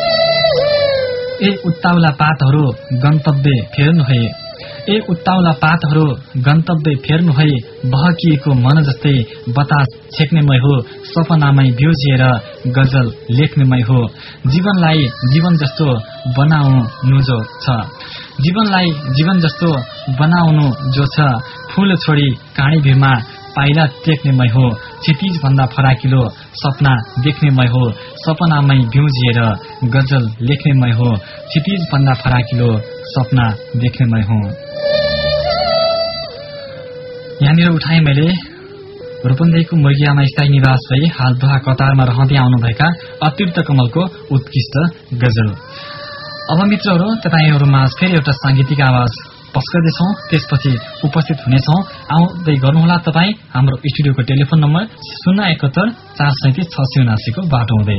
ए उत्ताउला पातहरू गन्तव्य फेर्नु है, ए उत्ताउला पातहरू गन्तव्य फेर्नु है, बहकिएको मन जस्तै बतास छेक्नेमै हो, सपनामै बिउजिएर गजल लेख्नेमै हो। जीवनलाई जीवन जस्तो बनाउनु जो छ, जीवनलाई जीवन जस्तो बनाउनु जो छ, फूल छोडी काँडी भिरमा पाइला टेक्नेमै हो, क्षितिज भन्दा फराकिलो सपना देख्नेमै हो, सपनामै बिउजिएर गजल लेख्नेमै हो, क्षितिज भन्दा फराकिलो सपना देख्नेमै हो। यहाँनिर उठाए मैले रूपन्देहीको मुर्गियामा स्थायी निवास भई हाल दोहा कतारमा रहँदै आउनुभएका अतिरिक्त कमलको उत्कृष्ट गजल। अब मित्रहरू, तपाईहरूमा फेरि एउटा सांगीतिक आवाज पस्कदैछौं, त्यसपछि उपस्थित हुनेछौं। आउँदै गर्नुहोला तपाईँ हाम्रो स्टुडियोको टेलिफोन नम्बर 071 437 679 को बाटो हुँदै।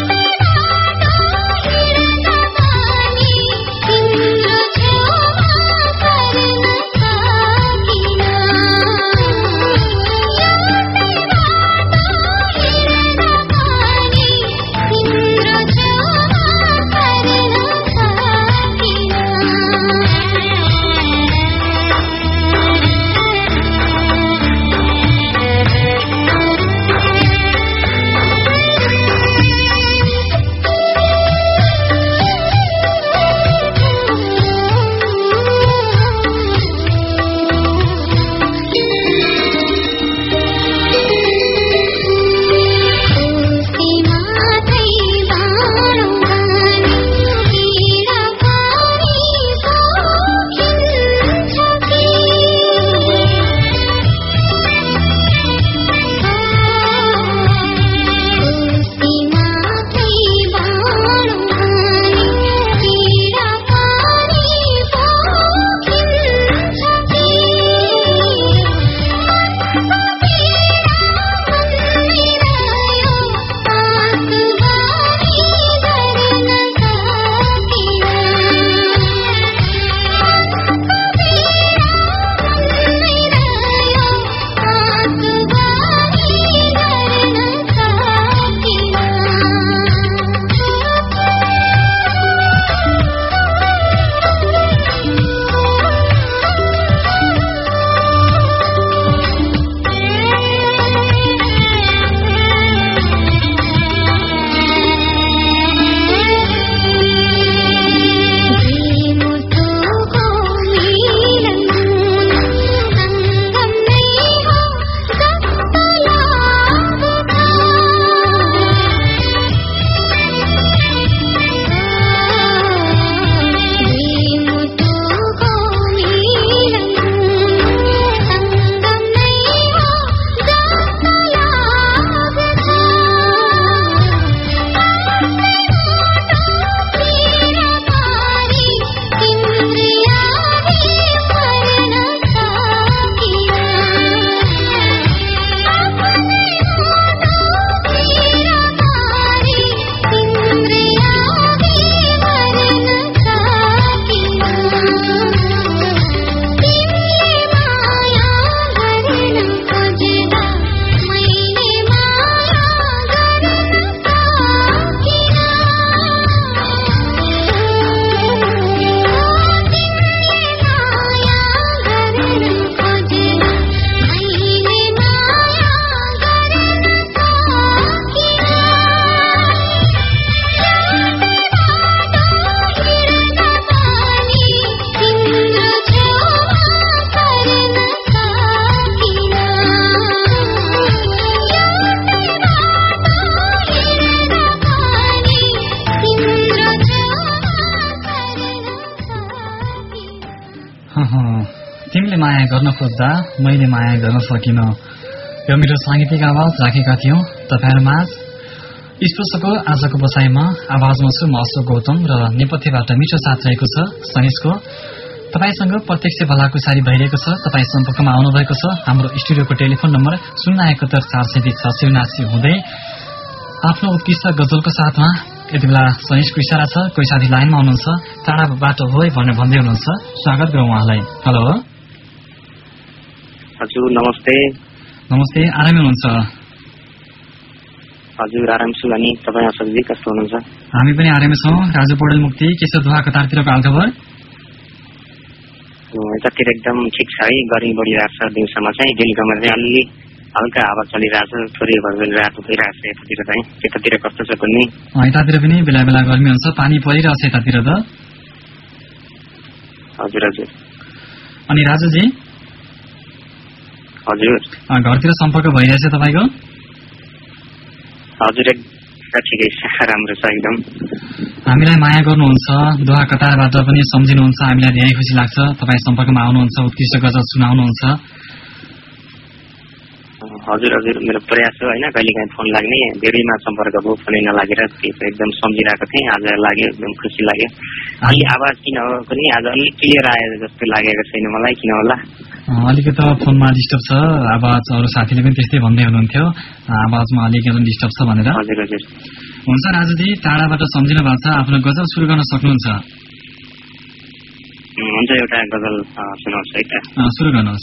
Oh माया गर्न खोज्दा मैले माया गर्न सकिन। यो मेरो साङ्गीतिक आवाज राखेका थियौं तपाईहरुमाझ। स्पर्शको आजको बसाइमा आवाजमा छु म अशोक गौतम र नेपथ्यबाट मिठो साथ रहेको छ सनिसको। तपाईसँग प्रत्यक्ष भलाकुसारी भइरहेको छ। तपाई सम्पर्कमा आउनु भएको छ। हाम्रो स्टुडियोको टेलिफोन नम्बर 071 हुँदै आफ्नो उत्कृष्ट गजलको साथमा यति बेला सनिसको इशारा छ। कोही साथी लाइनमा हुनुहुन्छ, टाढाबाट हो भनेर भन्दै हुनुहुन्छ। स्वागत गरौँ उहाँलाई। हेलो हजुर, नमस्ते। नमस्ते, आरामै हुनुहुन्छ? हजुर आराम छु। अनि तपाईँ अशोकजी कस्तो हुनुहुन्छ? हामी पनि आरामै छौँ। राजु पौडेल मुक्ति के छ दुहा कतारतिरको हालखबर? यतातिर एकदम ठिक छ है। गर्मी बढिरहेको छ। दिउँसोमा चाहिँ बेलुकामा चाहिँ अलि हल्का हावा चलिरहेको छ। थोरै भरभर रातो भइरहेको छ यतातिर चाहिँ। त्यतातिर कस्तो छ कुनै? यतातिर पनि बेला बेला गर्मी हुन्छ। पानी परिरहेछ यतातिर त। हजुर हजुर। अनि राजुजी? हजुर। घरतिर सम्पर्क भइरहेछ तपाईँको? हजुर एकदम ठिकै छ, राम्रो छ एकदम। हामीलाई माया गर्नुहुन्छ, दोहा कतारबाट पनि सम्झिनुहुन्छ, हामीलाई धेरै खुसी लाग्छ। तपाईँ सम्पर्कमा आउनुहुन्छ, उत्कृष्ट गजल सुनाउनुहुन्छ। हजुर हजुर, मेरो प्रयास हो होइन, कहिलेकाहीँ फोन लाग्ने, धेरैमा सम्पर्क भयो, फोनै नलागेर एकदम सम्झिरहेको थिएँ। आज लाग्यो, एकदम खुसी लाग्यो। अलि आवाज किन हो पनि आज अलिक क्लियर आयो जस्तो लागेको छैन मलाई, किन होला? अलिकति फोनमा डिस्टर्ब छ आवाज। अरू साथीले पनि त्यस्तै भन्दै हुनुहुन्थ्यो आवाजमा अलिकति डिस्टर्ब छ भनेर। हजुर हजुर। हुन्छ राजुजी, टाढाबाट सम्झिनु भएको छ, आफ्नो गजल सुरु गर्न सक्नुहुन्छ। हुन्छ, एउटा गजल सुनाउँछु है त। सुरु गर्नुहोस्।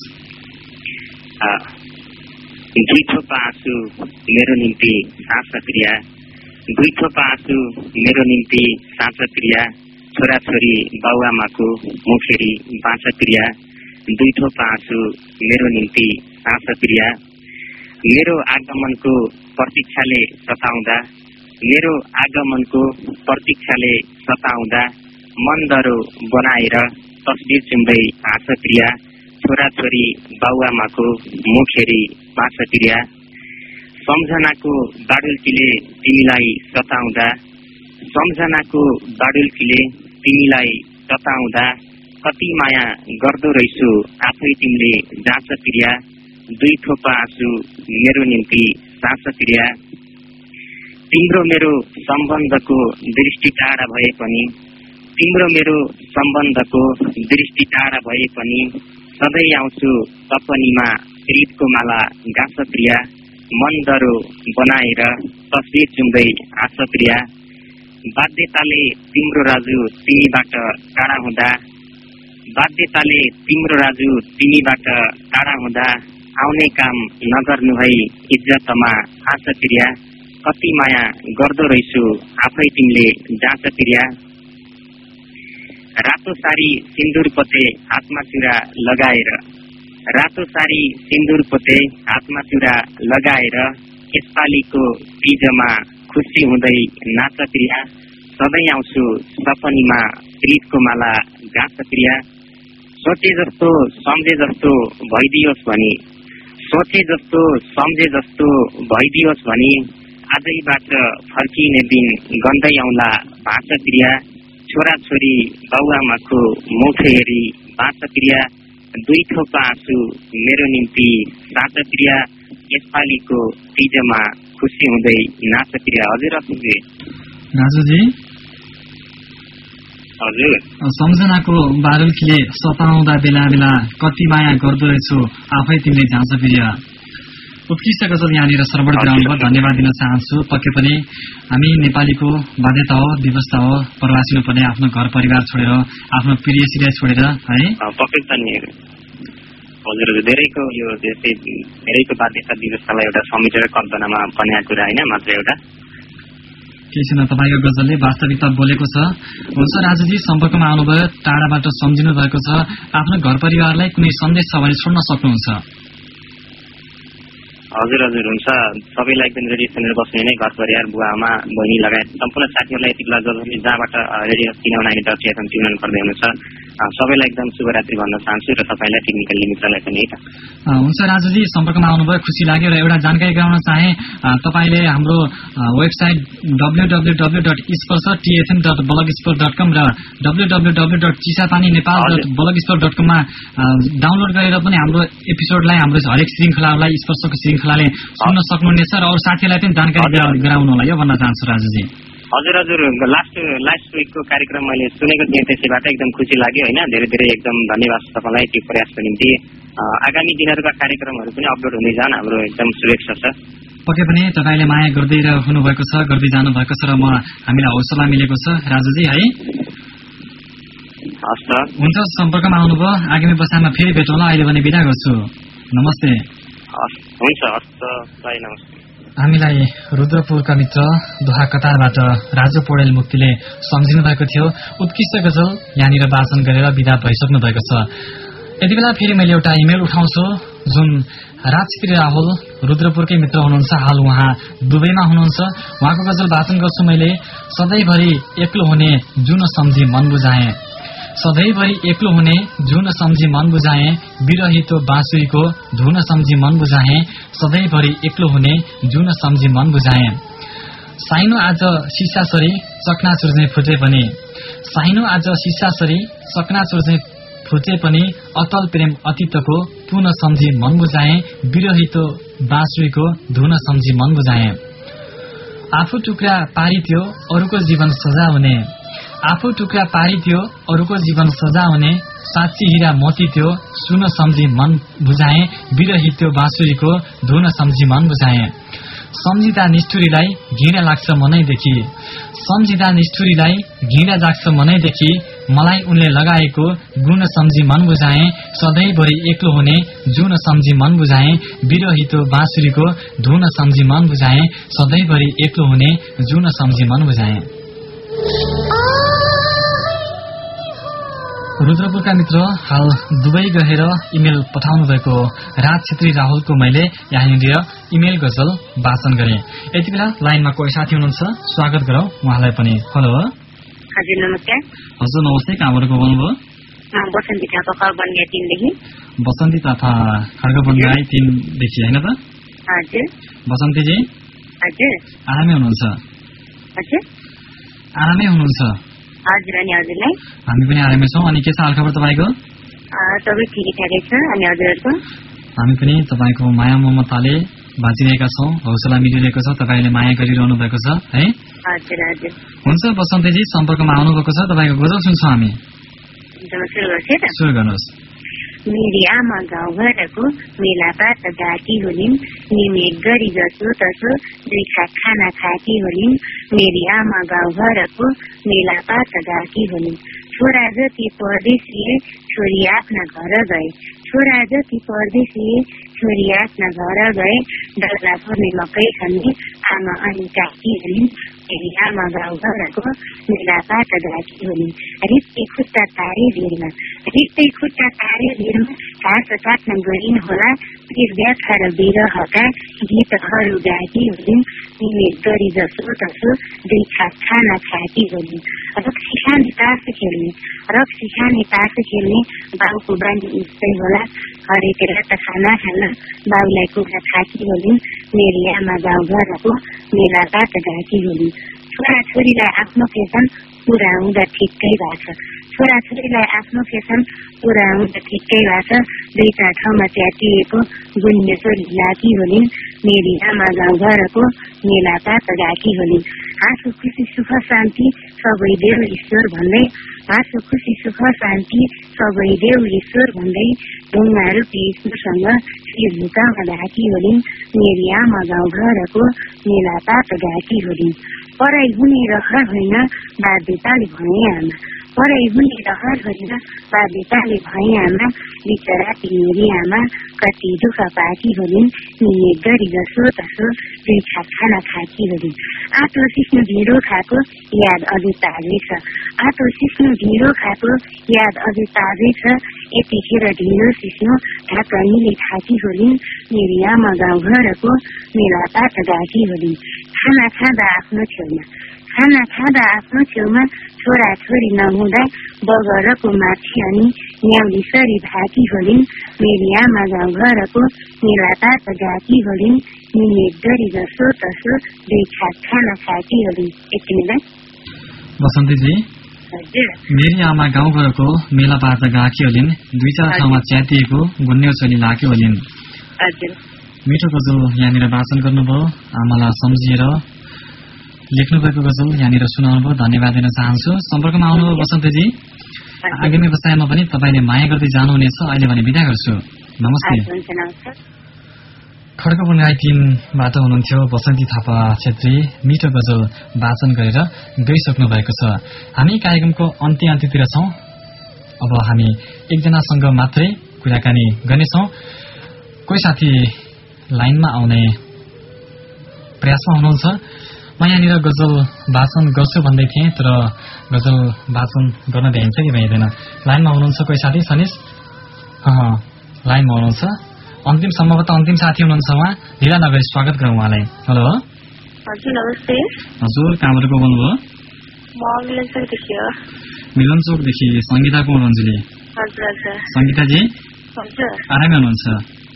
दुई थोपा आँसु मेरो निम्ति साँचा क्रिया, दुई थोपा आँसु मेरो निम्ति साँचा क्रिया, छोराछोरी बाउआमाको मुखेरी बाँचा क्रिया, दुई थोपा आँसु मेरो निम्ति साँचा क्रिया। मेरो आगमनको प्रतीक्षाले सताउँदा, मेरो आगमनको प्रतीक्षाले सताउँदा, मन्दरो बनाएर तस्बिर चुम्दै हाँसा क्रिया, छोराछोरी बाउआमाको मुखेरी बाँचा क्रिया। सम्झनाको बाडुल्कीले तिमीलाई सताउँदा, सम्झनाको बाडुल्कीले तिमीलाई सताउँदा, कति माया गर्दो रहेछु आफै तिमीले जाँच क्रिया, दुई थोपा आँसु मेरो निम्ति साँच क्रिया। तिम्रो मेरो सम्बन्धको दृष्टि टाढा भए पनि, तिम्रो मेरो सम्बन्धको दृष्टि टाढा भए पनि, सधैँ आउँछु सपनीमा प्रीतको माला गाँस प्रिया, मन्दरो बनाएर तस्बिर चुम्दै आँस प्रिया। बाध्यताले तिम्रो राजु तिमीबाट टाढा हुँदा, बाध्यताले तिम्रो राजु तिमीबाट टाढा हुँदा, आउने काम नगर्नु है इज्जतमा आँस प्रिया, कति माया गर्दो रहेछु आफै तिमीले जाँच प्रिया। रातो सारी सिन्दुर पोते हातमा चुरा लगाएर, रातो सारी सिन्दुर पोते हातमा चुरा लगाएर, यसपालिको तीजमा खुसी हुँदै नाच प्रिया, सधैँ आउँछु सपनीमा प्रीतको माला गाँस प्रिया। सोचे जस्तो सम्झे जस्तो भइदियोस् भनी, सोचे जस्तो सम्झे जस्तो भइदियोस् भनी, आजैबाट फर्किने दिन गन्दै आउला भाँच प्रिया, छोराछोरी बाउआमाको मुख हेरी बाँच प्रिया, दुई थोपा आँसु मेरो निम्ति साँच प्रिया, यसपालिको तीजमा खुसी हुँदै नाच प्रिया। हजुर अशोकजी। राजुजी? हजुर। सम्झनाको बारुल्कीले सताउँदा बेला बेला, कति माया गर्दो रहेछु आफै तिमीले जाँच प्रिया। उत्कृष्ट गजल यहाँनिर श्रवण गराउनुभयो, धन्यवाद दिन चाहन्छु। पक्कै पनि हामी नेपालीको बाध्यता हो, व्यवस्था हो, प्रवासी पनि आफ्नो घर परिवार छोडेर, आफ्नो प्रियसीलाई छोडेर है। पक्कै पनि हजुर, धेरैको यो धेरैको बाध्यता व्यवस्थालाई एउटा समेटेर कल्पनामा बनाएको कुरा होइन, मात्र एउटा केही छैन। तपाईँको गजलले वास्तविकता बोलेको छ। हुन्छ राजुजी, सम्पर्कमा आउनुभयो, टाढाबाट सम्झिनु भएको छ। आफ्नो घर परिवारलाई कुनै सन्देश छ भने छोड्न सक्नुहुन्छ। हजुर हजुर हुन्छ। सबैलाई एकदम रेडियो सुनेर बस्ने नै घर परिवार बुवा आमा बहिनी लगायत सम्पूर्ण साथीहरूलाई यति बेला जसले जहाँबाट रेडियो 99.FM ट्युन गर्दै हुनुहुन्छ सबैलाई एकदम शुभरात्रि भन्न चाहन्छु र तपाईँलाई टेक्निकल मित्रलाई पनि। हुन्छ राजुजी, सम्पर्कमा आउनुभयो खुसी लाग्यो। र एउटा जानकारी गराउन चाहे, तपाईँले हाम्रो वेबसाइट www.isparsatfm.blogspot.com र www.चिसापानीनेपाल.blogspot.com मा डाउनलोड गरेर पनि हाम्रो एपिसोडलाई, हाम्रो हरेक श्रृङ्खलालाई, स्पर्शको श्रृङ्खलाले सुन्न सक्नुहुनेछ र अरू साथीहरूलाई पनि जानकारी गराउनु होला यो भन्न चाहन्छु राजुजी। हजुर हजुर, लास्ट विकको कार्यक्रम मैले सुनेको थिएँ, त्यसैबाट एकदम खुसी लाग्यो होइन। धेरै धेरै एकदम धन्यवाद तपाईँलाई त्यो प्रयासको निम्ति। आगामी दिनहरूका कार्यक्रमहरू पनि अपलोड हुने जान हाम्रो एकदम शुभेच्छा छ। पक्कै पनि तपाईँले माया गर्दै हुनुभएको छ, गर्दै जानुभएको छ र हामीलाई हौसला मिलेको छ राजुजी है। हुन्छ, सम्पर्कमा आउनुभयो। आगामी बसामा फेरि भेटौँला। अहिले भने बिदा गर्छु, नमस्ते। हुन्छ, हस्, बाई, नमस्ते। हामीलाई रुद्रपुरका मित्र दोहा कतारबाट राजु पौडेल मुक्तिले सम्झिनु भएको थियो। उत्कृष्ट गजल यहाँनिर वाचन गरेर विदा भइसक्नु भएको छ। यति बेला फेरि मैले एउटा इमेल उठाउँछु, जुन राजश्री राहुल रुद्रपुरकै मित्र हुनुहुन्छ। हाल उहाँ दुबईमा हुनुहुन्छ। उहाँको गजल वाचन गर्छु मैले। सधैँभरि एक्लो हुने जुन सम्झी मन बुझाएँ, सधैँभरि एक्लो हुने जुन सम्झी मन बुझाएँ, बिरहितो बाँसुरीको धुन सम्झी मन बुझाएँ, सधैँभरि एक्लो हुने जुन सम्झी मन बुझाएँ। साइनो आज सिसासरी चकनाचुर चाहिँ फुटे पनि, साइनो आज सिसासरी चकनाचुर चाहिँ फुटे पनि, अटल प्रेम अतीतको पुनः सम्झी मन बुझाएँ, बिरहितो बाँसुरीको धुन सम्झी मन बुझाएँ। आफू टुक्रा पारिथ्यो अरूको जीवन सजाउने, आफू टुक्रा पारिथ्यो अरूको जीवन सजाउने, साँच्ची हीरा मोती थियो सुन सम्झी मन बुझाएँ, बिरहितो बाँसुरीको धुन सम्झी मन बुझाएँ। सम्झिँदा निष्ठुरीलाई घृणा लाग्छ मनैदेखि, सम्झिँदा निष्ठुरीलाई घृणा लाग्छ मनैदेखि, मलाई उनले लगाएको गुण सम्झी मन बुझाएँ, सधैँभरि एक्लो हुने जुन सम्झी मन बुझाएँ, बिरहितो बाँसुरीको धुन सम्झी मन बुझाएँ, सधैँभरि एक्लो हुने जुन सम्झी मन बुझाएँ। रुद्रपुरका मित्र हाल दुबई गएर इमेल पठाउनु भएको राज छेत्री राहुलको मैले यहाँनिर इमेल गजल वाचन गरेँ। यति बेला लाइनमा कोही साथी हुनुहुन्छ, स्वागत गरौँ उहाँलाई पनि। हेलो। हजुर नमस्कार। हजुर नमस्ते, कहाँबाट को बोल्नुभयो? बसन्ती थापा खरबन्दिया 3 देखि। बसन्ती थापा खरबन्दिया 3 देखि हैन त? हजुर। बसन्तीजी? हजुर। आरामै हुनुहुन्छ? हजुर। आरामै हुनुहुन्छ? हजुर। अनि हजुरलाई? हामी पनि आरामै छौँ। अनि के छ हालखबर तपाईँको? सबै ठिकठाकै छ। अनि हजुरहरूको? हामी पनि तपाईँको माया ममताले बाँचिरहेका छौँ, हौसला मिलिरहेको छ, तपाईँले माया गरिरहनु भएको छ है। हजुर हजुर। हुन्छ बसन्तीजी, सम्पर्कमा आउनुभएको छ, तपाईँको गजल सुन्छौँ हामी। सुरु गर्नुहोस्। मेरी आमा गाउँघरको मेलापात गाकी होलिन्, निमेट गरी जसो तसो दुई खाना खाकी होलिन्। मेरी आमा गाउँघरको मेलापात गाकी होलिन्, छोरा जति परदेशीले छोरी आफ्ना घर गए, छोरा जति परदेशीले छोरी आफ्ना घर गए, डल्ला पर्ने मकै खन्ने आमा अनि काकी होलिन्। मेरी आमा गाउँघरको मेलापात गाकी होलिन्, रित्ते खुट्टा तारे भिरमा, रित्ते खुट्टा तारे भिरमा घाँस काट्न गरिन् होला, पिर व्याख्या र विरहका गीतहरू गाकी होलिन्। निमेट गरी जसो तसो दुई खाना खाकी होलिन्, रक्सी खाने तास खेल्ने, रक्सी खाने तास खेल्ने बाउको बानी उस्तै होला, हरेक रात खाना खान बाउलाई कुखुरा खाकी होलिन्। मेरी आमा गाउँघरको मेलापात गाकी होलिन्, छोराछोरीलाई आफ्नो फेसन पुरा हुँदा ठिकै भएको छ, छोराछोरीलाई आफ्नो फेसन पुरा हुँदा ठिकै भएको छ, दुईटा ठाउँमा च्यातिएको गुन्येश्वरी लाकी होलिन्। मेरी आमा गाउँघरको मेलापात गाकी होलिन्, हाँसो खुसी सुख शान्ति सबै देव ईश्वर भन्दै, हाँसो खुसी सुख शान्ति सबै देव ईश्वर भन्दै, ढुङ्गा रूपी ईश्वरसँग शिर झुकाउन गाकी होलिन्। मेरी आमा गाउँघरको मेलापात गाकी होलिन्, पढाइ हुने रहर होइन बाध्यताले भने आमा, परै हुने रहर गरेर बाध्यताले भैयामा बिचरा तिमी आमा कति दुःख पाकी होलिन् नियत गरी जसो तसो दुई छाक खाना खाकी होलिन् आटो सिस्नु ढिँडो खाएको याद अझै ताजै छ आटो सिस्नु ढिँडो खाएको याद अझै ताजै छ यतिखेर ढिँडो सिस्नु ढाकनीले थाकी होलिन् मेरी आमा गाउँघरको मेलापात गाकी होलिन् खाना खाँदा आफ्नो छेउमा छोरा छोरी नहुँदा बगरको माछी अनि न्याउली सरी भाकी होलिन् मेरी आमा गाउँघरको मेलापात गाकी होलिन् नियत गरी जसो तसो दुई छाक खाना खाकी होलिन्। यति नै बसन्तीजी मेरी आमा गाउँघरको मेलापात गाकी होलिन् दुई चार ठाउँमा च्यातिएको गुन्यौ चोली लाकी होलिन्। मिठो गजल यहाँनिर वाचन गर्नुभयो आमालाई सम्झिएर लेख्नुभएको गजल यहाँनिर सुनाउनुभयो धन्यवाद दिन चाहन्छु। सम्पर्कमा आउनुभयो बसन्तजी आगामी बसाइमा पनि तपाईँले माया गर्दै जानुहुनेछ अहिले भने बिदा गर्छु नमस्ते। खड्ग बनाई 3बाट हुनुहुन्थ्यो बसन्ती थापा छेत्री मिठो गजल वाचन गरेर गइसक्नु भएको छ। हामी कार्यक्रमको अन्त्यतिर छौं। अब हामी एकजनासँग मात्रै कुराकानी गर्नेछौं। कोही साथी लाइनमा आउने प्रयासमा हुनुहुन्छ। म यहाँनिर गजल वाचन गर्छु भन्दै थिएँ तर गजल वाचन गर्न भ्याइन्छ कि भ्याइँदैन। लाइनमा हुनुहुन्छ कोही साथी सनिस लाइनमा हुनुहुन्छ अन्तिम सम्भवतः अन्तिम साथी हुनुहुन्छ उहाँ ढिला नगरी स्वागत गरौँ उहाँलाई। हेलो हजुर नमस्ते। हजुर कहाँबाट को बोल्नुभयो? मिलन चोकदेखि संगीता को हुनुहुन्छ? संगीताजी आरामै हुनुहुन्छ?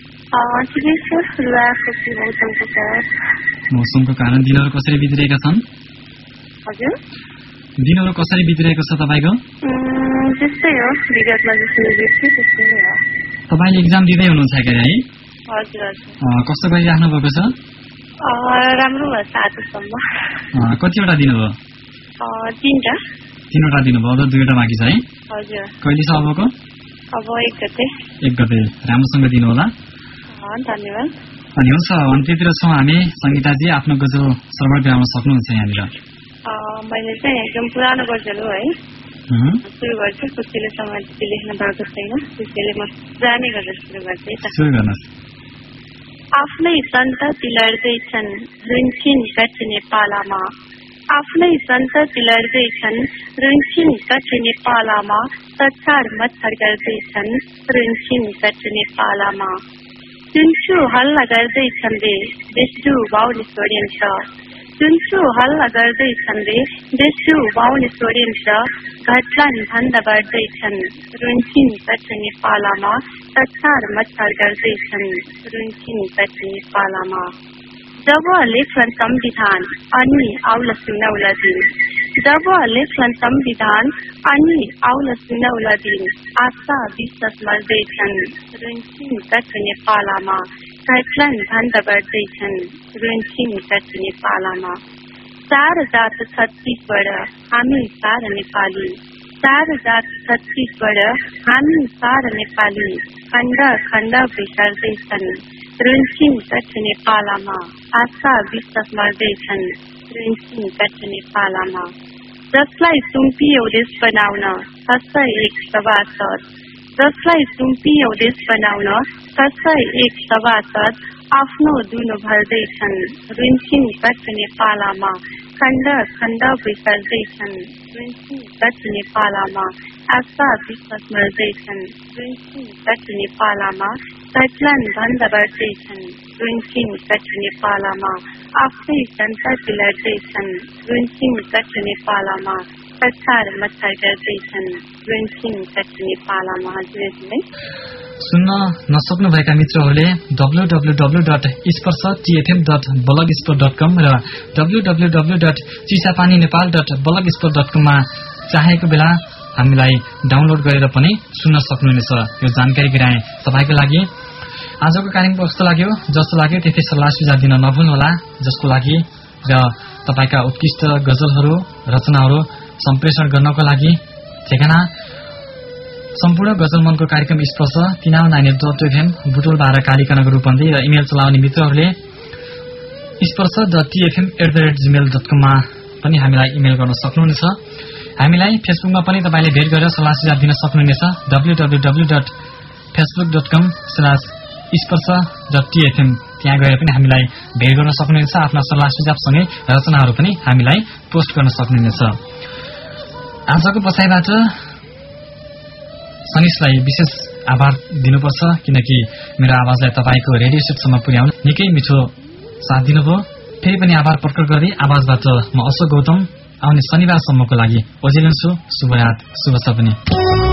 मौसमको कारण दिनहरू कसरी बितिरहेका छन्? दिनहरू कसरी बितिरहेको छ तपाईँको? तपाईँले एक्जाम दिँदै हुनुहुन्छ के है? कस्तो गरिराख्नु भएको छ? राम्रो भयो 7सम्म। कतिवटा दिनुभयो? 3वटा दिनुभयो अझ 2वटा बाँकी छ है? कहिले छ अबको? अब 1 गते राम्रोसँग दिनु होला। धन्यवाद। अनि हुन्छ अन्त्यतिर छौँ हामी। संगीताजी आफ्नो गजल श्रवण गराउन सक्नुहुन्छ यहाँनिर? मैले चाहिँ एकदम पुरानो गजल हो है सुरु गर्छु। खुसीलेसँग लेख्न भएको छैन त्यसैले म जाने गजल सुरु गर्छु। सुरु गर्नुहोस्। आफ्नै सन्तति लड्दैछन् रुन्छिन् कच्ने पालामा आफ्नै सन्तति लड्दैछन् रुन्छिन् कच्ने पालामा तछाड मच्छर गर्दैछन् रुन्छिन् कच्ने पालामा चुन्चु हल्ला गर्दैछन् रे बेसु बाउले छोडिन्छ चुन्चु हल्ला गर्दैछन् रे बेसु बाउले छोडिन्छ घटलान भन्दा बढ्दैछन् रुन्छिन् कच्ने पालामा तछाड मच्छर गर्दैछन् रुन्छिन् कच्ने पालामा जब लेख्छन् संविधान अनि आउला सुनौला दिन जब लेख्छन् संविधान अनि आउला सुनौला दिन आशा विश्वास मर्दैछन् रुन्छिन् कच्ने पालामा घटलान भन्दा बढ्दैछन् रुन्छिन् कच्ने पालामा 4 जात छत्तीसबाट हामी 4 नेपाली 4 जात छत्तीसबाट हामी 4 नेपाली खण्ड खण्ड बिसर्दैछन् रुन्छिन् कच्ने पालामा आशा विश्वास मर्दैछन् रुन्छिन् कच्ने पालामा जसलाई सुम्पियो देश बनाउन कसै एक सभासद जसलाई सुम्पियो देश बनाउन कसै एक सभासद आफ्नो दुनो भर्दैछन् रुन्छिन् कच्ने पालामा खण्ड खण्ड बिसर्दैछन् रुन्छिन् कच्ने पालामा आशा विश्वास मर्दैछन् रुन्छिन् कच्ने पालामा कटलान भन्दा बढ्दैछन् रुन्छिन् कच्ने पालामा आफ्नै सन्तति लड्दैछन् रुन्छिन् कच्ने पालामा तछाड मच्छर गर्दैछन् रुन्छिन् कच्ने पालामा। सुन्न नसक्नुभएका मित्रहरूले www.isparsatfm.blogspot.com र www.चिसापानीनेपाल.blogspot.com मा चाहेको बेला हामीलाई डाउनलोड गरेर पनि सुन्न सक्नुहुनेछ। यो जानकारी गराए तपाईको लागि। आजको कार्यक्रम कस्तो लाग्यो? जस्तो लाग्यो त्यति सल्लाह सुझाव दिन नभुल्नुहोला। जसको लागि र तपाईका उत्कृष्ट गजलहरू रचनाहरू सम्प्रेषण गर्नको लागि ठेगाना सम्पूर्ण गजल मनको कार्यक्रम स्पर्श 399.fm बुटोल 12 कालीकानगर रूपन्दी र इमेल चलाउने मित्रहरूले स्पर्श.tfm@gmail.com मा पनि हामीलाई इमेल गर्न सक्नुहुनेछ। हामीलाई फेसबुकमा पनि तपाईले भेट गरेर सल्लाह सुझाव दिन सक्नुहुनेछ www.facebook.com/स्पर्श.tfm त्यहाँ गएर पनि हामीलाई भेट गर्न सक्नुहुनेछ। आफ्ना सल्लाह सुझावसँगै रचनाहरू पनि हामीलाई पोस्ट गर्न सक्नुहुनेछ। आजको बसाइबाट सनिसलाई विशेष आभार दिनुपर्छ किनकि मेरो आवाजलाई तपाईको रेडियो सेटसम्म पुर्याउन निकै मिठो साथ दिनुभयो। फेरि पनि आभार प्रकट गर्दै आवाजबाट म अशोक गौतम आउने शनिबारसम्मको लागि ओजेलिन्छु। शुभरात, शुभ सपनी।